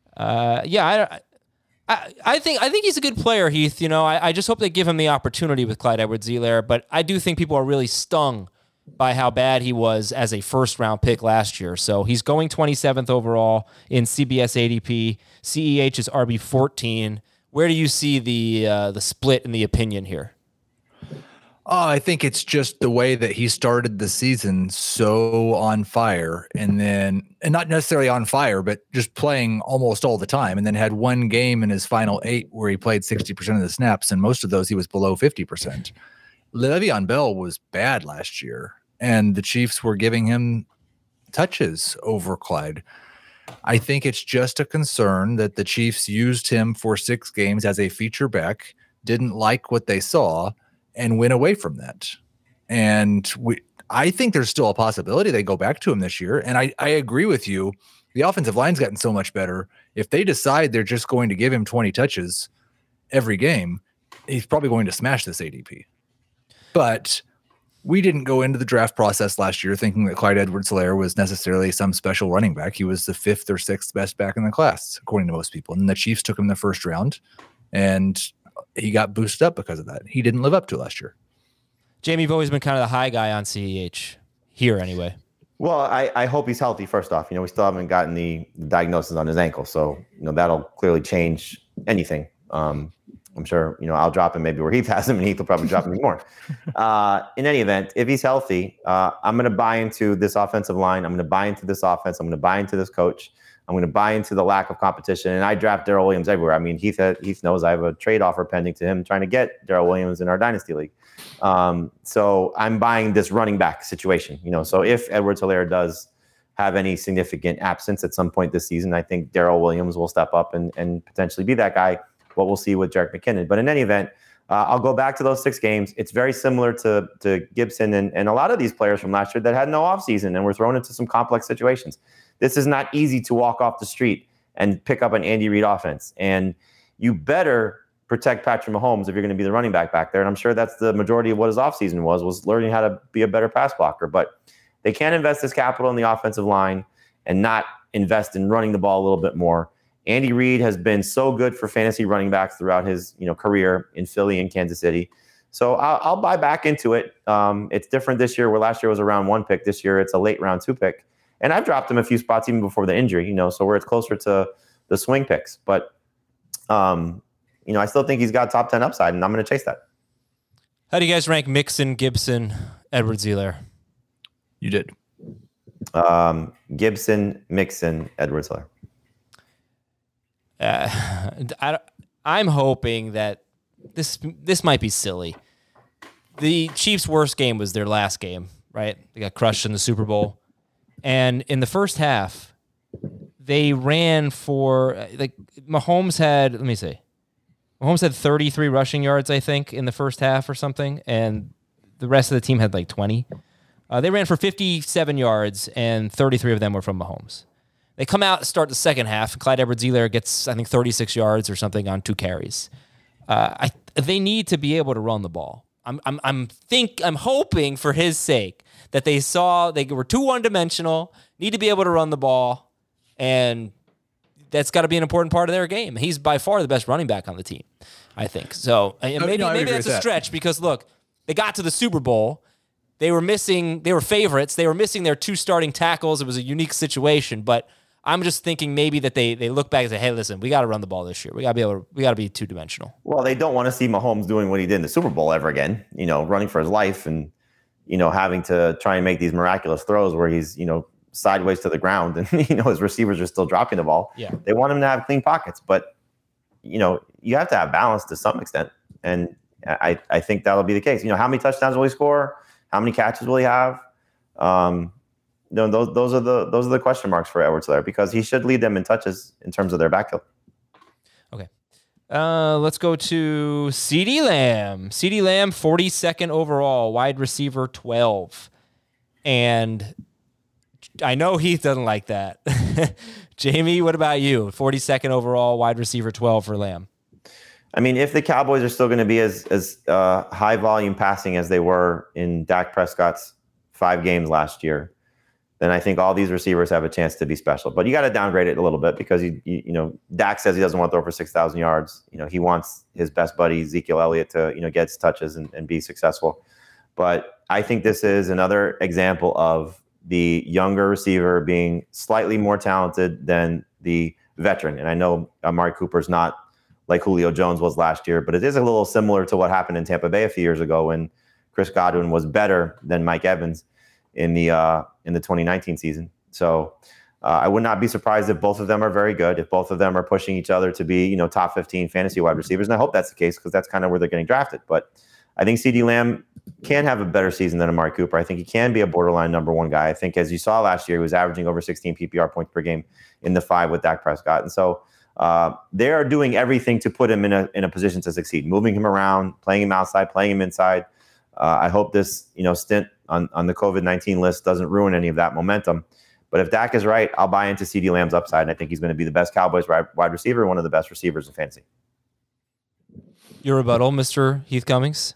I think he's a good player, Heath. I just hope they give him the opportunity with Clyde Edwards-Helaire. But I do think people are really stung by how bad he was as a first-round pick last year. So he's going 27th overall in CBS ADP. CEH is RB 14. Where do you see the split in the opinion here? I think it's just the way that he started the season so on fire, and not necessarily on fire, but just playing almost all the time, and then had one game in his final 8 where he played 60% of the snaps, and most of those he was below 50%. Le'Veon Bell was bad last year, and the Chiefs were giving him touches over Clyde. I think it's just a concern that the Chiefs used him for 6 games as a feature back, didn't like what they saw, and went away from that. And I think there's still a possibility they go back to him this year. And I agree with you. The offensive line's gotten so much better. If they decide they're just going to give him 20 touches every game, he's probably going to smash this ADP. But we didn't go into the draft process last year thinking that Clyde Edwards-Helaire was necessarily some special running back. He was the 5th or 6th best back in the class, according to most people. And the Chiefs took him in the first round. And he got boosted up because of that. He didn't live up to last year. Jamie, you've always been kind of the high guy on CEH here anyway. Well, I hope he's healthy first off. We still haven't gotten the diagnosis on his ankle. So, that'll clearly change anything. I'm sure, I'll drop him maybe where Heath has him, and Heath will probably drop him more. In any event, if he's healthy, I'm going to buy into this offensive line. I'm going to buy into this offense. I'm going to buy into this coach. I'm going to buy into the lack of competition. And I draft Darrell Williams everywhere. I mean, Heath knows I have a trade offer pending to him trying to get Darrell Williams in our Dynasty League. So I'm buying this running back situation. So if Edwards-Helaire does have any significant absence at some point this season, I think Darrell Williams will step up and potentially be that guy. What we'll see with Jerick McKinnon. But in any event, I'll go back to those 6 games. It's very similar to Gibson and a lot of these players from last year that had no offseason and were thrown into some complex situations. This is not easy to walk off the street and pick up an Andy Reid offense. And you better protect Patrick Mahomes if you're going to be the running back there. And I'm sure that's the majority of what his offseason was learning how to be a better pass blocker. But they can't invest this capital in the offensive line and not invest in running the ball a little bit more. Andy Reid has been so good for fantasy running backs throughout his career in Philly and Kansas City. So I'll buy back into it. It's different this year, where last year was a round 1 pick. This year it's a late round 2 pick. And I've dropped him a few spots even before the injury, so where it's closer to the swing picks. But, I still think he's got top 10 upside, and I'm going to chase that. How do you guys rank Mixon, Gibson, Edwards-Helaire? You did. Gibson, Mixon, Edwards-Helaire. I'm hoping that this might be silly. The Chiefs' worst game was their last game, right? They got crushed in the Super Bowl. And in the first half, they ran for Mahomes had 33 rushing yards, I think, in the first half or something, and the rest of the team had 20. They ran for 57 yards, and 33 of them were from Mahomes. They come out, start the second half. Clyde Edwards-Helaire gets, I think, 36 yards or something on 2 carries. They need to be able to run the ball. I'm hoping for his sake that they were too one-dimensional, need to be able to run the ball, and that's got to be an important part of their game. He's by far the best running back on the team, I think. So maybe that's a stretch because, look, they got to the Super Bowl. They were favorites. They were missing their 2 starting tackles. It was a unique situation, but I'm just thinking maybe that they look back and say, hey, listen, we got to run the ball this year. We got to be 2-dimensional. Well, they don't want to see Mahomes doing what he did in the Super Bowl ever again, running for his life and, having to try and make these miraculous throws where he's, sideways to the ground and, his receivers are still dropping the ball. Yeah. They want him to have clean pockets, but, you have to have balance to some extent. And I think that'll be the case. How many touchdowns will he score? How many catches will he have? Those are the question marks for Edwards-Helaire because he should lead them in touches in terms of their backfield. Okay. Let's go to CeeDee Lamb. CeeDee Lamb, 42nd overall, wide receiver 12. And I know Heath doesn't like that. Jamie, what about you? 42nd overall, wide receiver 12 for Lamb. I mean, if the Cowboys are still going to be as high volume passing as they were in Dak Prescott's 5 games last year, then I think all these receivers have a chance to be special. But you got to downgrade it a little bit because Dak says he doesn't want to throw for 6,000 yards. He wants his best buddy Ezekiel Elliott to get his touches and be successful. But I think this is another example of the younger receiver being slightly more talented than the veteran. And I know Amari Cooper's not like Julio Jones was last year, but it is a little similar to what happened in Tampa Bay a few years ago when Chris Godwin was better than Mike Evans in the 2019 season. So I would not be surprised if both of them are very good, if both of them are pushing each other to be, top 15 fantasy wide receivers. And I hope that's the case because that's kind of where they're getting drafted. But I think CeeDee Lamb can have a better season than Amari Cooper. I think he can be a borderline number 1 guy. I think as you saw last year, he was averaging over 16 PPR points per game in the 5 with Dak Prescott. And so they are doing everything to put him in a position to succeed, moving him around, playing him outside, playing him inside. I hope this, stint on the COVID-19 list doesn't ruin any of that momentum. But if Dak is right, I'll buy into CeeDee Lamb's upside, and I think he's going to be the best Cowboys wide receiver, one of the best receivers in fantasy. Your rebuttal, Mr. Heath Cummings?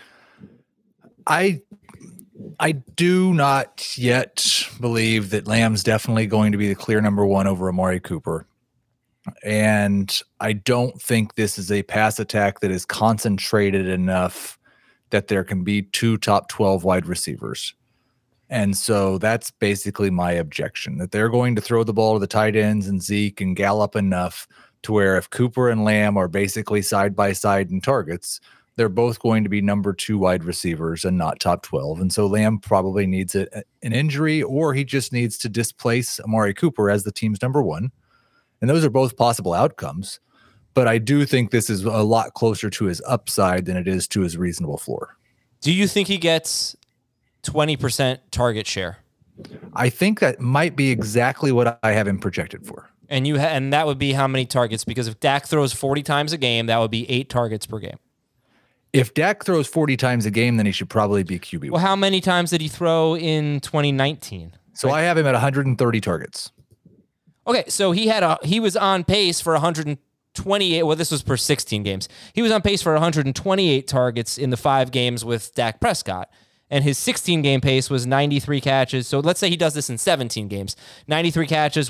I do not yet believe that Lamb's definitely going to be the clear number 1 over Amari Cooper. And I don't think this is a pass attack that is concentrated enough that there can be 2 top 12 wide receivers. And so that's basically my objection, that they're going to throw the ball to the tight ends and Zeke and Gallup enough to where if Cooper and Lamb are basically side by side in targets, they're both going to be number 2 wide receivers and not top 12. And so Lamb probably needs an injury, or he just needs to displace Amari Cooper as the team's number 1. And those are both possible outcomes. But I do think this is a lot closer to his upside than it is to his reasonable floor. Do you think he gets 20% target share? I think that might be exactly what I have him projected for. And and that would be how many targets? Because if Dak throws 40 times a game, that would be 8 targets per game. If Dak throws 40 times a game, then he should probably be QB1. Well, how many times did he throw in 2019? So I have him at 130 targets. Okay, so he was on pace for 128. Well, this was per 16 games. He was on pace for 128 targets in the 5 games with Dak Prescott. And his 16-game pace was 93 catches. So let's say he does this in 17 games. 93 catches,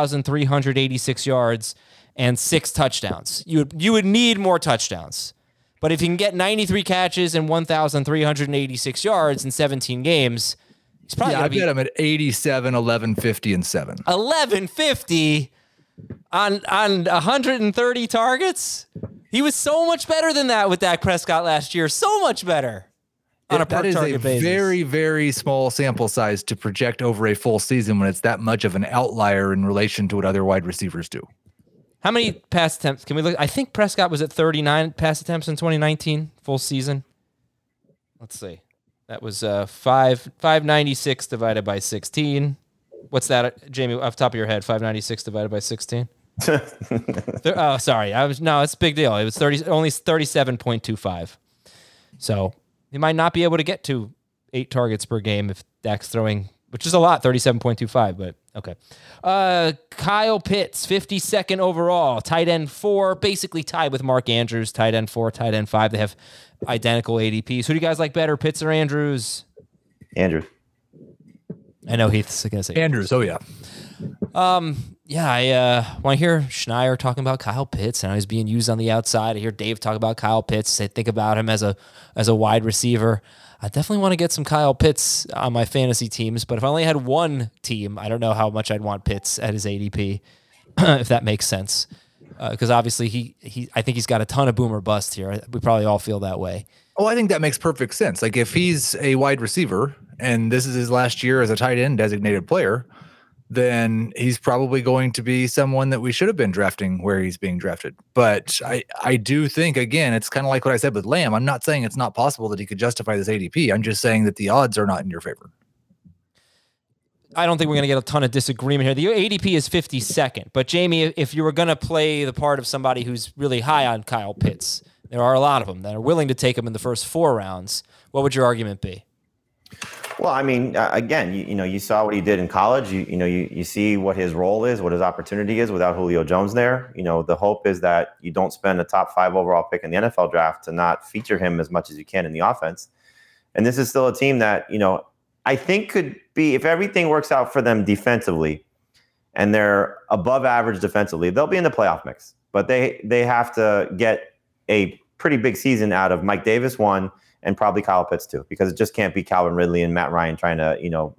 1,386 yards, and 6 touchdowns. You would need more touchdowns. But if you can get 93 catches and 1,386 yards in 17 games, he's probably going to be... I bet him at 87, 1150, and 7. 1150 on 130 targets? He was so much better than that with Dak Prescott last year. So much better. On a per target basis. That is a very, very small sample size to project over a full season when it's that much of an outlier in relation to what other wide receivers do. How many pass attempts can we look? I think Prescott was at 39 pass attempts in 2019, full season. Let's see. That was 596 divided by 16. What's that, Jamie, off the top of your head? 596 divided by 16? Oh, sorry. It's a big deal. It was only 37.25. So he might not be able to get to 8 targets per game if Dak's throwing, which is a lot, 37.25, but okay. Kyle Pitts, 52nd overall, tight end 4, basically tied with Mark Andrews, tight end 4, tight end 5. They have identical ADPs. Who do you guys like better, Pitts or Andrews? Andrews. I know Heath's going to say Andrews. Oh, yeah. I want to hear Schneier talking about Kyle Pitts and how he's being used on the outside. I hear Dave talk about Kyle Pitts. I think about him as a wide receiver. I definitely want to get some Kyle Pitts on my fantasy teams, but if I only had one team, I don't know how much I'd want Pitts at his ADP, if that makes sense. Because obviously I think he's got a ton of boomer bust here. We probably all feel that way. Oh, I think that makes perfect sense. Like if he's a wide receiver and this is his last year as a tight end designated player, then he's probably going to be someone that we should have been drafting where he's being drafted. But I do think, again, it's kind of like what I said with Lamb. I'm not saying it's not possible that he could justify this ADP. I'm just saying that the odds are not in your favor. I don't think we're going to get a ton of disagreement here. The ADP is 52nd. But, Jamie, if you were going to play the part of somebody who's really high on Kyle Pitts, there are a lot of them that are willing to take him in the first 4 rounds. What would your argument be? Well, I mean, again, you saw what he did in college. You see what his role is, what his opportunity is without Julio Jones there. The hope is that you don't spend a top 5 overall pick in the NFL draft to not feature him as much as you can in the offense. And this is still a team that, I think could be, if everything works out for them defensively and they're above average defensively, they'll be in the playoff mix. But they have to get a pretty big season out of Mike Davis, 1, and probably Kyle Pitts 2, because it just can't be Calvin Ridley and Matt Ryan trying to,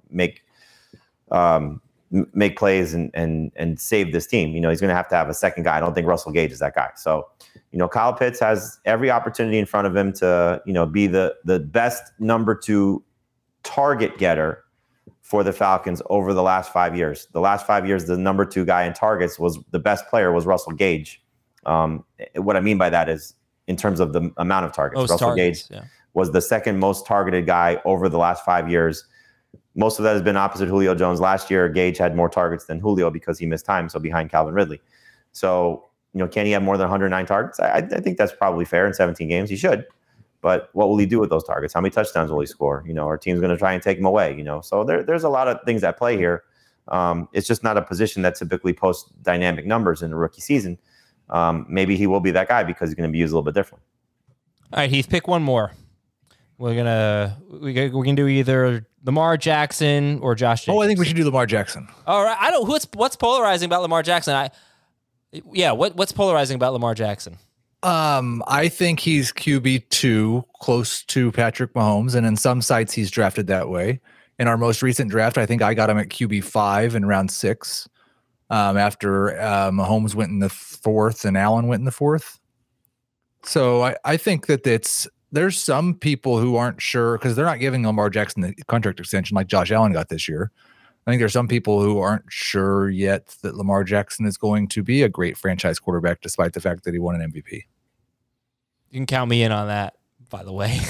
make plays and save this team. He's going to have a second guy. I don't think Russell Gage is that guy. So, Kyle Pitts has every opportunity in front of him to, be the best number 2 target getter for the Falcons over the last 5 years. The last 5 years, the number 2 guy in targets was the best player was Russell Gage. What I mean by that is in terms of the amount of targets, Russell Gage was the second most targeted guy over the last 5 years. Most of that has been opposite Julio Jones. Last year, Gage had more targets than Julio because he missed time, so behind Calvin Ridley. So, can he have more than 109 targets? I think that's probably fair in 17 games. He should. But what will he do with those targets? How many touchdowns will he score? Our team's going to try and take him away, So there's a lot of things at play here. It's just not a position that typically posts dynamic numbers in a rookie season. Maybe he will be that guy because he's going to be used a little bit different. All right, Heath, pick one more. We can do either Lamar Jackson or Josh Jacobs. Oh, I think we should do Lamar Jackson. All right. What's polarizing about Lamar Jackson? Yeah, what's polarizing about Lamar Jackson? I think he's QB2, close to Patrick Mahomes, and in some sites he's drafted that way. In our most recent draft, I think I got him at QB5 in round 6. After Mahomes went in the 4th and Allen went in the 4th. So I think that there's some people who aren't sure because they're not giving Lamar Jackson the contract extension like Josh Allen got this year. I think there's some people who aren't sure yet that Lamar Jackson is going to be a great franchise quarterback, despite the fact that he won an MVP. You can count me in on that, by the way.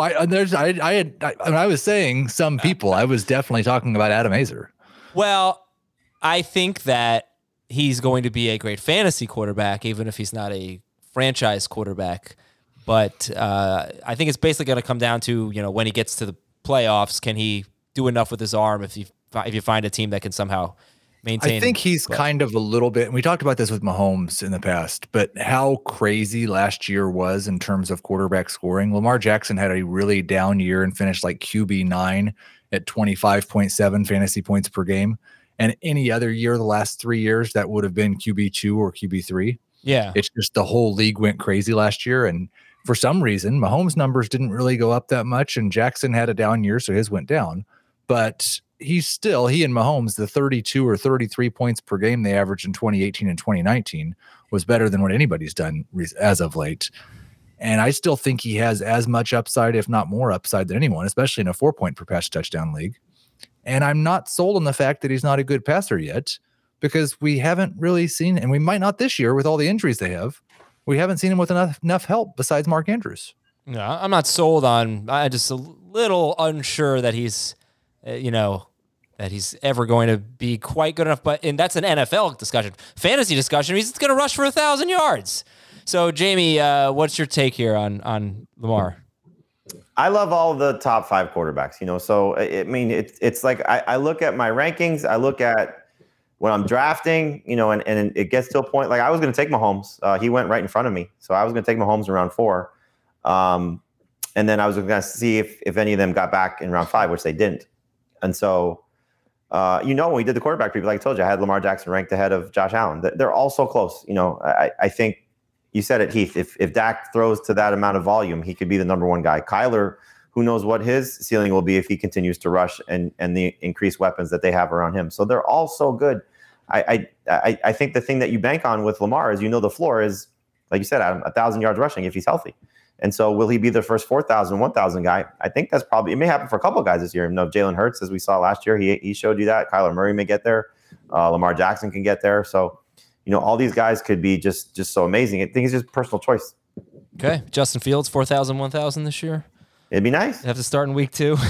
When I was saying some people, I was definitely talking about Adam Azer. Well, I think that he's going to be a great fantasy quarterback, even if he's not a franchise quarterback. But I think it's basically going to come down to, when he gets to the playoffs, can he do enough with his arm if you find a team that can somehow maintain. I think he's kind of a little bit, and we talked about this with Mahomes in the past, but how crazy last year was in terms of quarterback scoring. Lamar Jackson had a really down year and finished like QB9 at 25.7 fantasy points per game. And any other year, the last 3 years, that would have been QB2 or QB3. Yeah. It's just the whole league went crazy last year. And for some reason, Mahomes' numbers didn't really go up that much, and Jackson had a down year, so his went down. But he and Mahomes, the 32 or 33 points per game they averaged in 2018 and 2019 was better than what anybody's done as of late. And I still think he has as much upside, if not more upside than anyone, especially in a 4-point per pass touchdown league. And I'm not sold on the fact that he's not a good passer yet, because we haven't really seen, and we might not this year with all the injuries they have, we haven't seen him with enough help besides Mark Andrews. No, I'm not sold on. I'm just a little unsure that he's, that he's ever going to be quite good enough. And that's an NFL discussion. Fantasy discussion, he's going to rush for 1,000 yards. So, Jamie, what's your take here on Lamar? I love all the top 5 quarterbacks, So, it's like I look at my rankings. I look at when I'm drafting, and it gets to a point, like I was going to take Mahomes. He went right in front of me. So I was going to take Mahomes in round 4. And then I was going to see if any of them got back in round 5, which they didn't. And so, when we did the quarterback preview, like I told you, I had Lamar Jackson ranked ahead of Josh Allen. They're all so close. I think you said it, Heath. If Dak throws to that amount of volume, he could be the number 1 guy. Kyler, who knows what his ceiling will be if he continues to rush and the increased weapons that they have around him. So they're all so good. I think the thing that you bank on with Lamar is, the floor is, like you said, Adam, 1,000 yards rushing if he's healthy. And so will he be the first 4,000, 1,000 guy? I think that's probably, it may happen for a couple of guys this year. Jalen Hurts, as we saw last year, he showed you that. Kyler Murray may get there. Lamar Jackson can get there. So, all these guys could be just so amazing. I think it's just personal choice. Okay. Justin Fields, 4,000, 1,000 this year. It'd be nice. Have to start in week 2.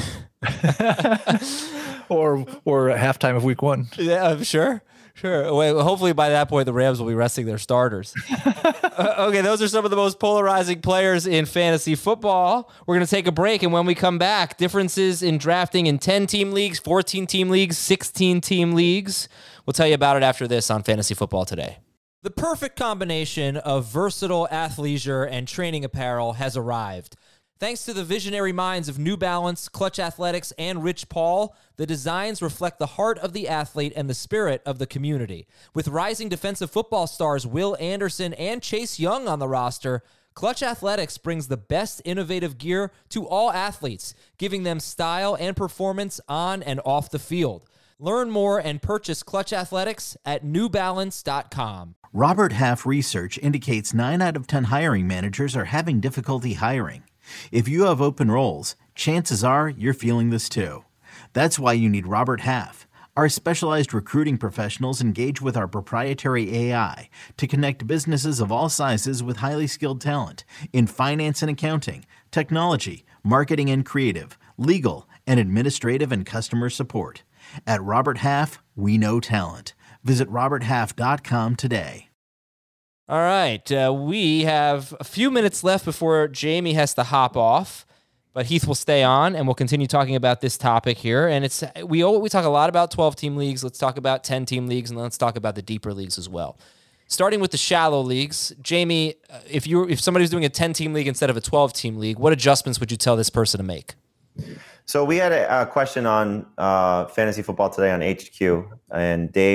or at halftime of week 1. Yeah, sure. Wait, hopefully by that point, the Rams will be resting their starters. Okay, those are some of the most polarizing players in fantasy football. We're going to take a break, and when we come back, differences in drafting in 10-team leagues, 14-team leagues, 16-team leagues. We'll tell you about it after this on Fantasy Football Today. The perfect combination of versatile athleisure and training apparel has arrived. Thanks to the visionary minds of New Balance, Clutch Athletics, and Rich Paul, the designs reflect the heart of the athlete and the spirit of the community. With rising defensive football stars Will Anderson and Chase Young on the roster, Clutch Athletics brings the best innovative gear to all athletes, giving them style and performance on and off the field. Learn more and purchase Clutch Athletics at newbalance.com. Robert Half research indicates 9 out of 10 hiring managers are having difficulty hiring. If you have open roles, chances are you're feeling this too. That's why you need Robert Half. Our specialized recruiting professionals engage with our proprietary AI to connect businesses of all sizes with highly skilled talent in finance and accounting, technology, marketing and creative, legal, and administrative and customer support. At Robert Half, we know talent. Visit roberthalf.com today. All right, we have a few minutes left before Jamie has to hop off, but Heath will stay on, and we'll continue talking about this topic here. And we talk a lot about 12-team leagues. Let's talk about 10-team leagues, and let's talk about the deeper leagues as well. Starting with the shallow leagues, Jamie, if somebody's doing a 10-team league instead of a 12-team league, what adjustments would you tell this person to make? So we had a question on Fantasy Football Today on HQ, and Dave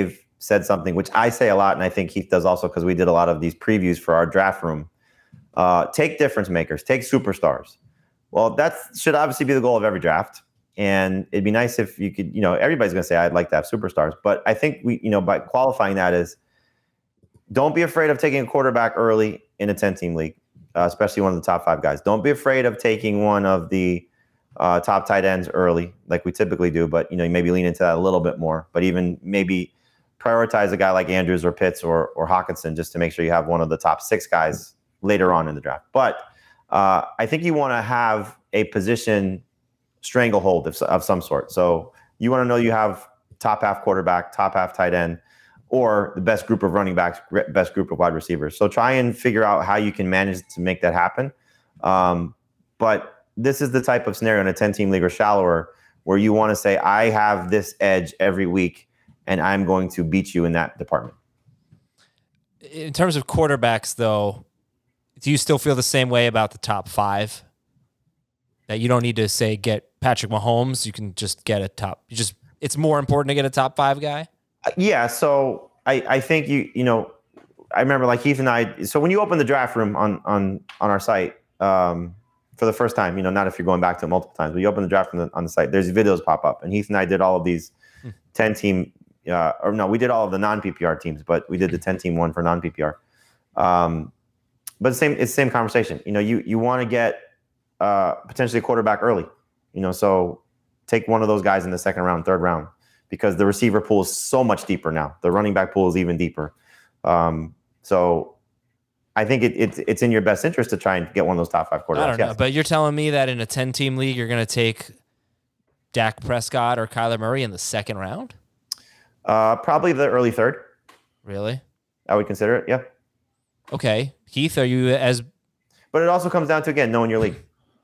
said something, which I say a lot, and I think Heath does also because we did a lot of these previews for our draft room. Take difference makers, take superstars. Well, that should obviously be the goal of every draft. And it'd be nice if you could, everybody's going to say, I'd like to have superstars. But I think by qualifying that is, don't be afraid of taking a quarterback early in a 10-team league, especially one of the top 5 guys. Don't be afraid of taking one of the top tight ends early, like we typically do. But, you maybe lean into that a little bit more. But even maybe prioritize a guy like Andrews or Pitts or Hawkinson just to make sure you have one of the top 6 guys later on in the draft. But I think you want to have a position stranglehold of some sort. So you want to know you have top half quarterback, top half tight end, or the best group of running backs, best group of wide receivers. So try and figure out how you can manage to make that happen. But this is the type of scenario in a 10-team league or shallower where you want to say, I have this edge every week, and I'm going to beat you in that department. In terms of quarterbacks, though, do you still feel the same way about the top 5? That you don't need to say get Patrick Mahomes, you can just get a top. It's more important to get a top 5 guy. Yeah. So I think I remember like Heath and I. So when you open the draft room on our site for the first time, not if you're going back to it multiple times, but you open the draft room on the site. There's videos pop up, and Heath and I did all of these 10-team. We did all of the non-PPR teams, but we did the 10-team one for non-PPR. But it's the same conversation. You want to get potentially a quarterback early. So take one of those guys in the 2nd round, 3rd round, because the receiver pool is so much deeper now. The running back pool is even deeper. So I think it's in your best interest to try and get one of those top 5 quarterbacks. I don't know, but you're telling me that in a 10-team league, you're going to take Dak Prescott or Kyler Murray in the 2nd round? Probably the early 3rd. Really? I would consider it, yeah. Okay. Heath, are you as... But it also comes down to, again, knowing your league.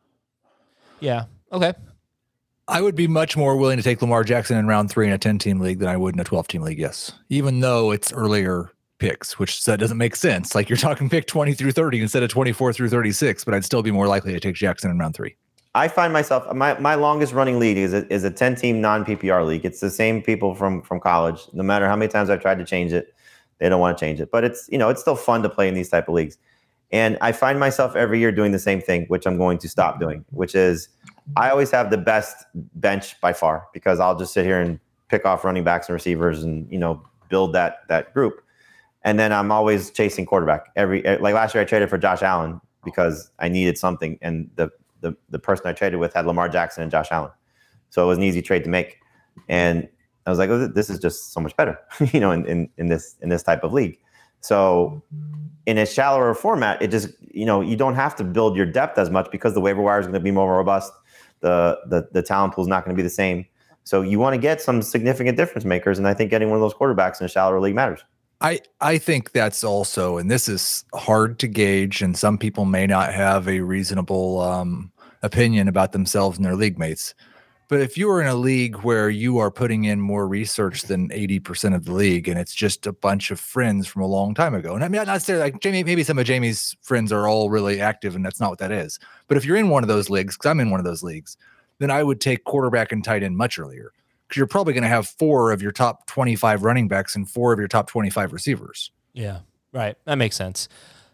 Yeah. Okay. I would be much more willing to take Lamar Jackson in round 3 in a 10-team league than I would in a 12-team league, yes. Even though it's earlier picks, which doesn't make sense. Like you're talking pick 20 through 30 instead of 24 through 36, but I'd still be more likely to take Jackson in round 3. I find myself, my longest running league is a 10-team non-PPR league. It's the same people from college. No matter how many times I've tried to change it, they don't want to change it. But it's still fun to play in these type of leagues. And I find myself every year doing the same thing, which I'm going to stop doing, which is I always have the best bench by far because I'll just sit here and pick off running backs and receivers and, build that group. And then I'm always chasing quarterback. Like last year I traded for Josh Allen because I needed something. And the person I traded with had Lamar Jackson and Josh Allen. So it was an easy trade to make. And I was like, oh, this is just so much better, in this type of league. So in a shallower format, it just, you don't have to build your depth as much because the waiver wire is going to be more robust. The talent pool is not going to be the same. So you want to get some significant difference makers. And I think getting one of those quarterbacks in a shallower league matters. I think that's also, and this is hard to gauge, and some people may not have a reasonable opinion about themselves and their league mates. But if you are in a league where you are putting in more research than 80% of the league, and it's just a bunch of friends from a long time ago, and I mean, not saying like Jamie, maybe some of Jamie's friends are all really active, and that's not what that is. But if you're in one of those leagues, because I'm in one of those leagues, then I would take quarterback and tight end much earlier. Because you're probably going to have 4 of your top 25 running backs and 4 of your top 25 receivers. Yeah, right. That makes sense.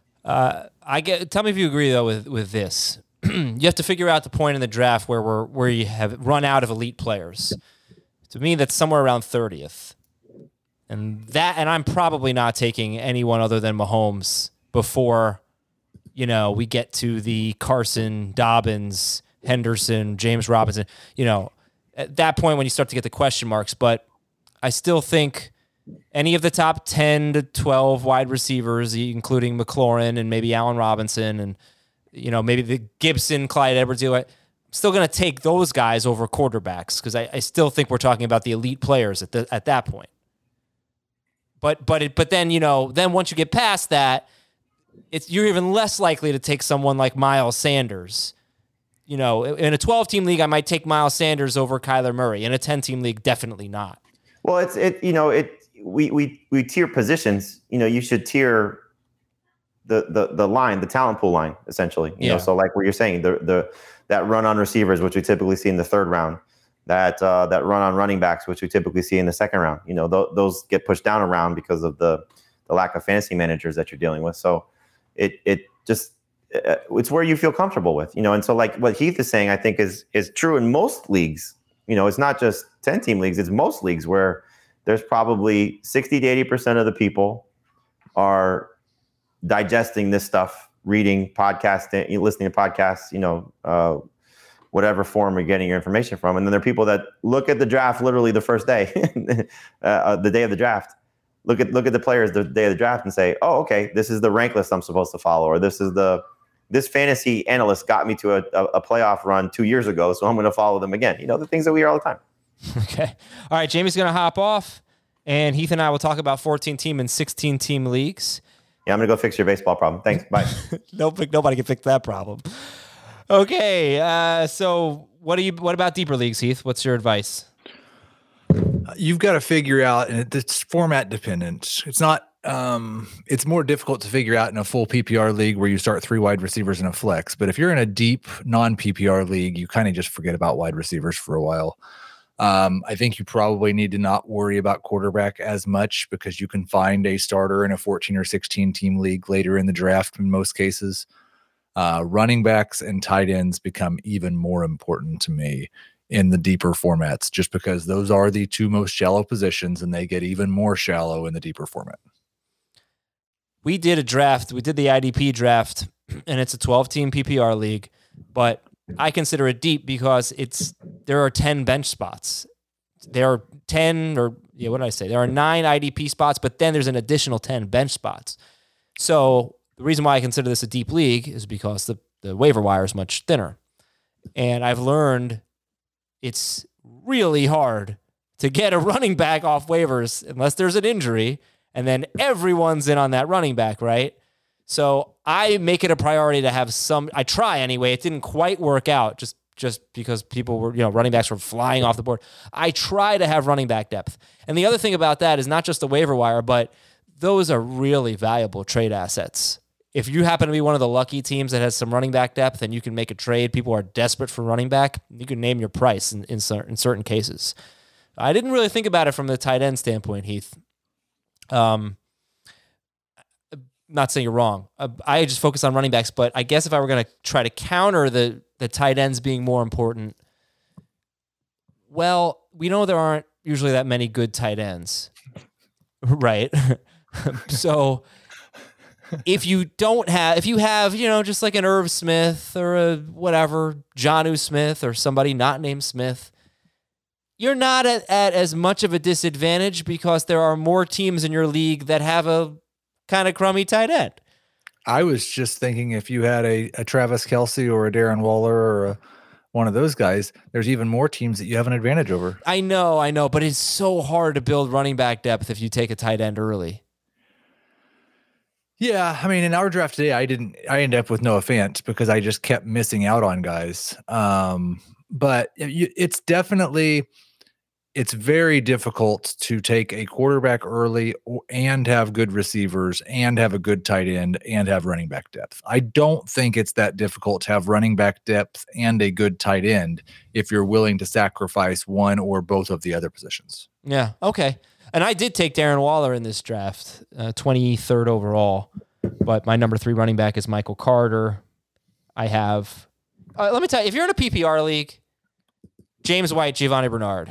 Tell me if you agree though with this. You have to figure out the point in the draft where you have run out of elite players. To me, that's somewhere around 30th, and I'm probably not taking anyone other than Mahomes before, we get to the Carson, Dobbins, Henderson, James Robinson. At that point when you start to get the question marks, but I still think any of the top 10 to 12 wide receivers, including McLaurin and maybe Allen Robinson and, maybe the Gibson, Clyde Edwards-Helaire, I'm still going to take those guys over quarterbacks because I still think we're talking about the elite players at that point. But then, then once you get past that, you're even less likely to take someone like Miles Sanders. In a 12-team league, I might take Miles Sanders over Kyler Murray. In a 10-team league, definitely not. Well, we tier positions. You should tier the line, the talent pool line, essentially. So like what you're saying, that run on receivers, which we typically see in the 3rd round, that run on running backs, which we typically see in the second round. Those get pushed down a round because of the lack of fantasy managers that you're dealing with. So it's where you feel comfortable with, and so like what Heath is saying, I think is true in most leagues. It's not just 10-team leagues, it's most leagues where there's probably 60 to 80% of the people are digesting this stuff, reading podcasting, listening to podcasts, whatever form you're getting your information from. And then there are people that look at the draft literally the first day, the day of the draft. Look at the players the day of the draft and say, oh, okay, this is the rank list I'm supposed to follow, or this fantasy analyst got me to a playoff run 2 years ago, so I'm going to follow them again. The things that we hear all the time. Okay. All right, Jamie's going to hop off, and Heath and I will talk about 14-team and 16-team leagues. Yeah, I'm going to go fix your baseball problem. Thanks. Bye. Nobody can fix that problem. Okay, so what about deeper leagues, Heath? What's your advice? You've got to figure out, and it's format dependent. It's not. It's more difficult to figure out in a full PPR league where you start 3 wide receivers in a flex. But if you're in a deep non-PPR league, you kind of just forget about wide receivers for a while. I think you probably need to not worry about quarterback as much because you can find a starter in a 14 or 16 team league later in the draft in most cases. Running backs and tight ends become even more important to me in the deeper formats, just because those are the 2 most shallow positions and they get even more shallow in the deeper format. We did a draft. We did the IDP draft, and it's a 12-team PPR league, but I consider it deep because there are 10 bench spots. There are 10 or what did I say? There are 9 IDP spots, but then there's an additional 10 bench spots. So the reason why I consider this a deep league is because the waiver wire is much thinner. And I've learned it's really hard to get a running back off waivers unless there's an injury, and then everyone's in on that running back, right? So I make it a priority to have I try anyway. It didn't quite work out just because people were, running backs were flying off the board. I try to have running back depth. And the other thing about that is not just the waiver wire, but those are really valuable trade assets. If you happen to be one of the lucky teams that has some running back depth and you can make a trade, people are desperate for running back, you can name your price in certain cases. I didn't really think about it from the tight end standpoint, Heath. Not saying you're wrong. I just focus on running backs, but I guess if I were going to try to counter the tight ends being more important, well, we know there aren't usually that many good tight ends, right? So if you have, just like an Irv Smith or a whatever, Jonnu Smith or somebody not named Smith, you're not at as much of a disadvantage because there are more teams in your league that have a kind of crummy tight end. I was just thinking if you had a Travis Kelce or a Darren Waller or one of those guys, there's even more teams that you have an advantage over. I know, but it's so hard to build running back depth if you take a tight end early. Yeah, I mean, in our draft today, I ended up with Noah Fant because I just kept missing out on guys. But it's very difficult to take a quarterback early and have good receivers and have a good tight end and have running back depth. I don't think it's that difficult to have running back depth and a good tight end if you're willing to sacrifice one or both of the other positions. Yeah, okay. And I did take Darren Waller in this draft, 23rd overall, but my number 3 running back is Michael Carter. I have, let me tell you, if you're in a PPR league, James White, Giovanni Bernard,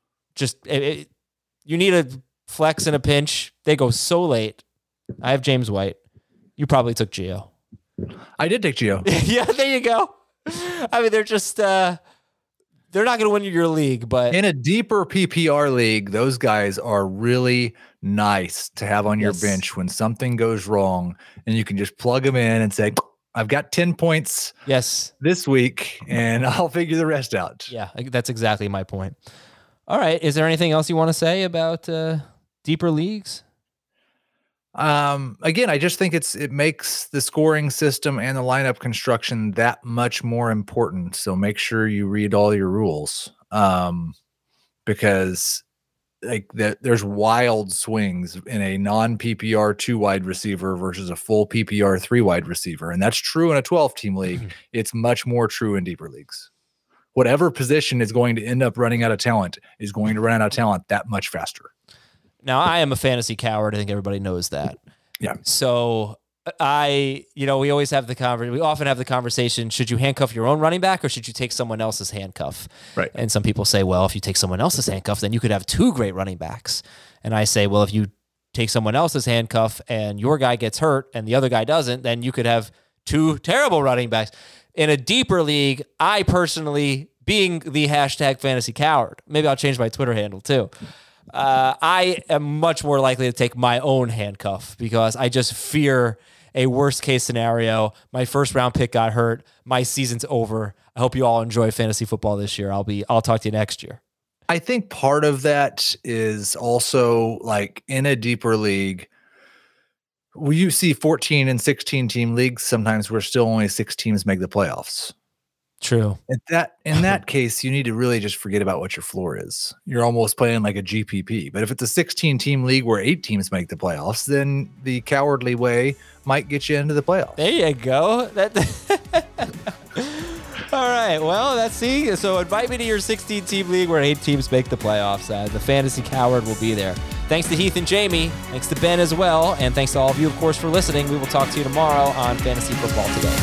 you need a flex in a pinch. They go so late. I have James White. You probably took Gio. I did take Gio. Yeah, there you go. I mean, they're just, they're not going to win your league, but in a deeper PPR league, those guys are really nice to have on your bench when something goes wrong, and you can just plug them in and say, I've got 10 points this week, and I'll figure the rest out. Yeah, that's exactly my point. All right. Is there anything else you want to say about deeper leagues? Again, I just think it makes the scoring system and the lineup construction that much more important. So make sure you read all your rules, because there's wild swings in a non-PPR 2 wide receiver versus a full PPR 3 wide receiver. And that's true in a 12-team league. It's much more true in deeper leagues. whatever position is going to end up running out of talent is going to run out of talent that much faster. Now, I am a fantasy coward. I think everybody knows that. Yeah. So we always have we often have the conversation, should you handcuff your own running back or should you take someone else's handcuff? Right. And some people say, well, if you take someone else's handcuff, then you could have two great running backs. And I say, well, if you take someone else's handcuff and your guy gets hurt and the other guy doesn't, then you could have two terrible running backs. In a deeper league, I personally, being the hashtag fantasy coward, maybe I'll change my Twitter handle too. I am much more likely to take my own handcuff because I just fear a worst case scenario. My first round pick got hurt. My season's over. I hope you all enjoy fantasy football this year. I'll talk to you next year. I think part of that is also like in a deeper league, you see 14 and 16 team leagues. Sometimes where still only 6 teams make the playoffs. True. In that case, you need to really just forget about what your floor is. You're almost playing like a GPP. But if it's a 16 team league where 8 teams make the playoffs, then the cowardly way might get you into the playoffs. There you go. All right. Well, so invite me to your 16-team league where 8 teams make the playoffs. The fantasy coward will be there. Thanks to Heath and Jamie. Thanks to Ben as well. And thanks to all of you, of course, for listening. We will talk to you tomorrow on Fantasy Football Today.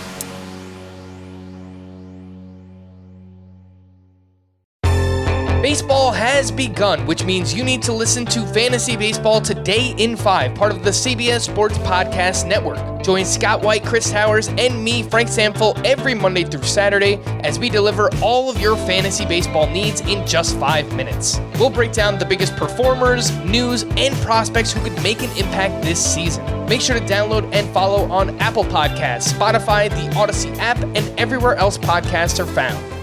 Baseball has begun, which means you need to listen to Fantasy Baseball Today in 5, part of the CBS Sports Podcast Network. Join Scott White, Chris Towers, and me, Frank Samfel, every Monday through Saturday as we deliver all of your fantasy baseball needs in just 5 minutes. We'll break down the biggest performers, news, and prospects who could make an impact this season. Make sure to download and follow on Apple Podcasts, Spotify, the Odyssey app, and everywhere else podcasts are found.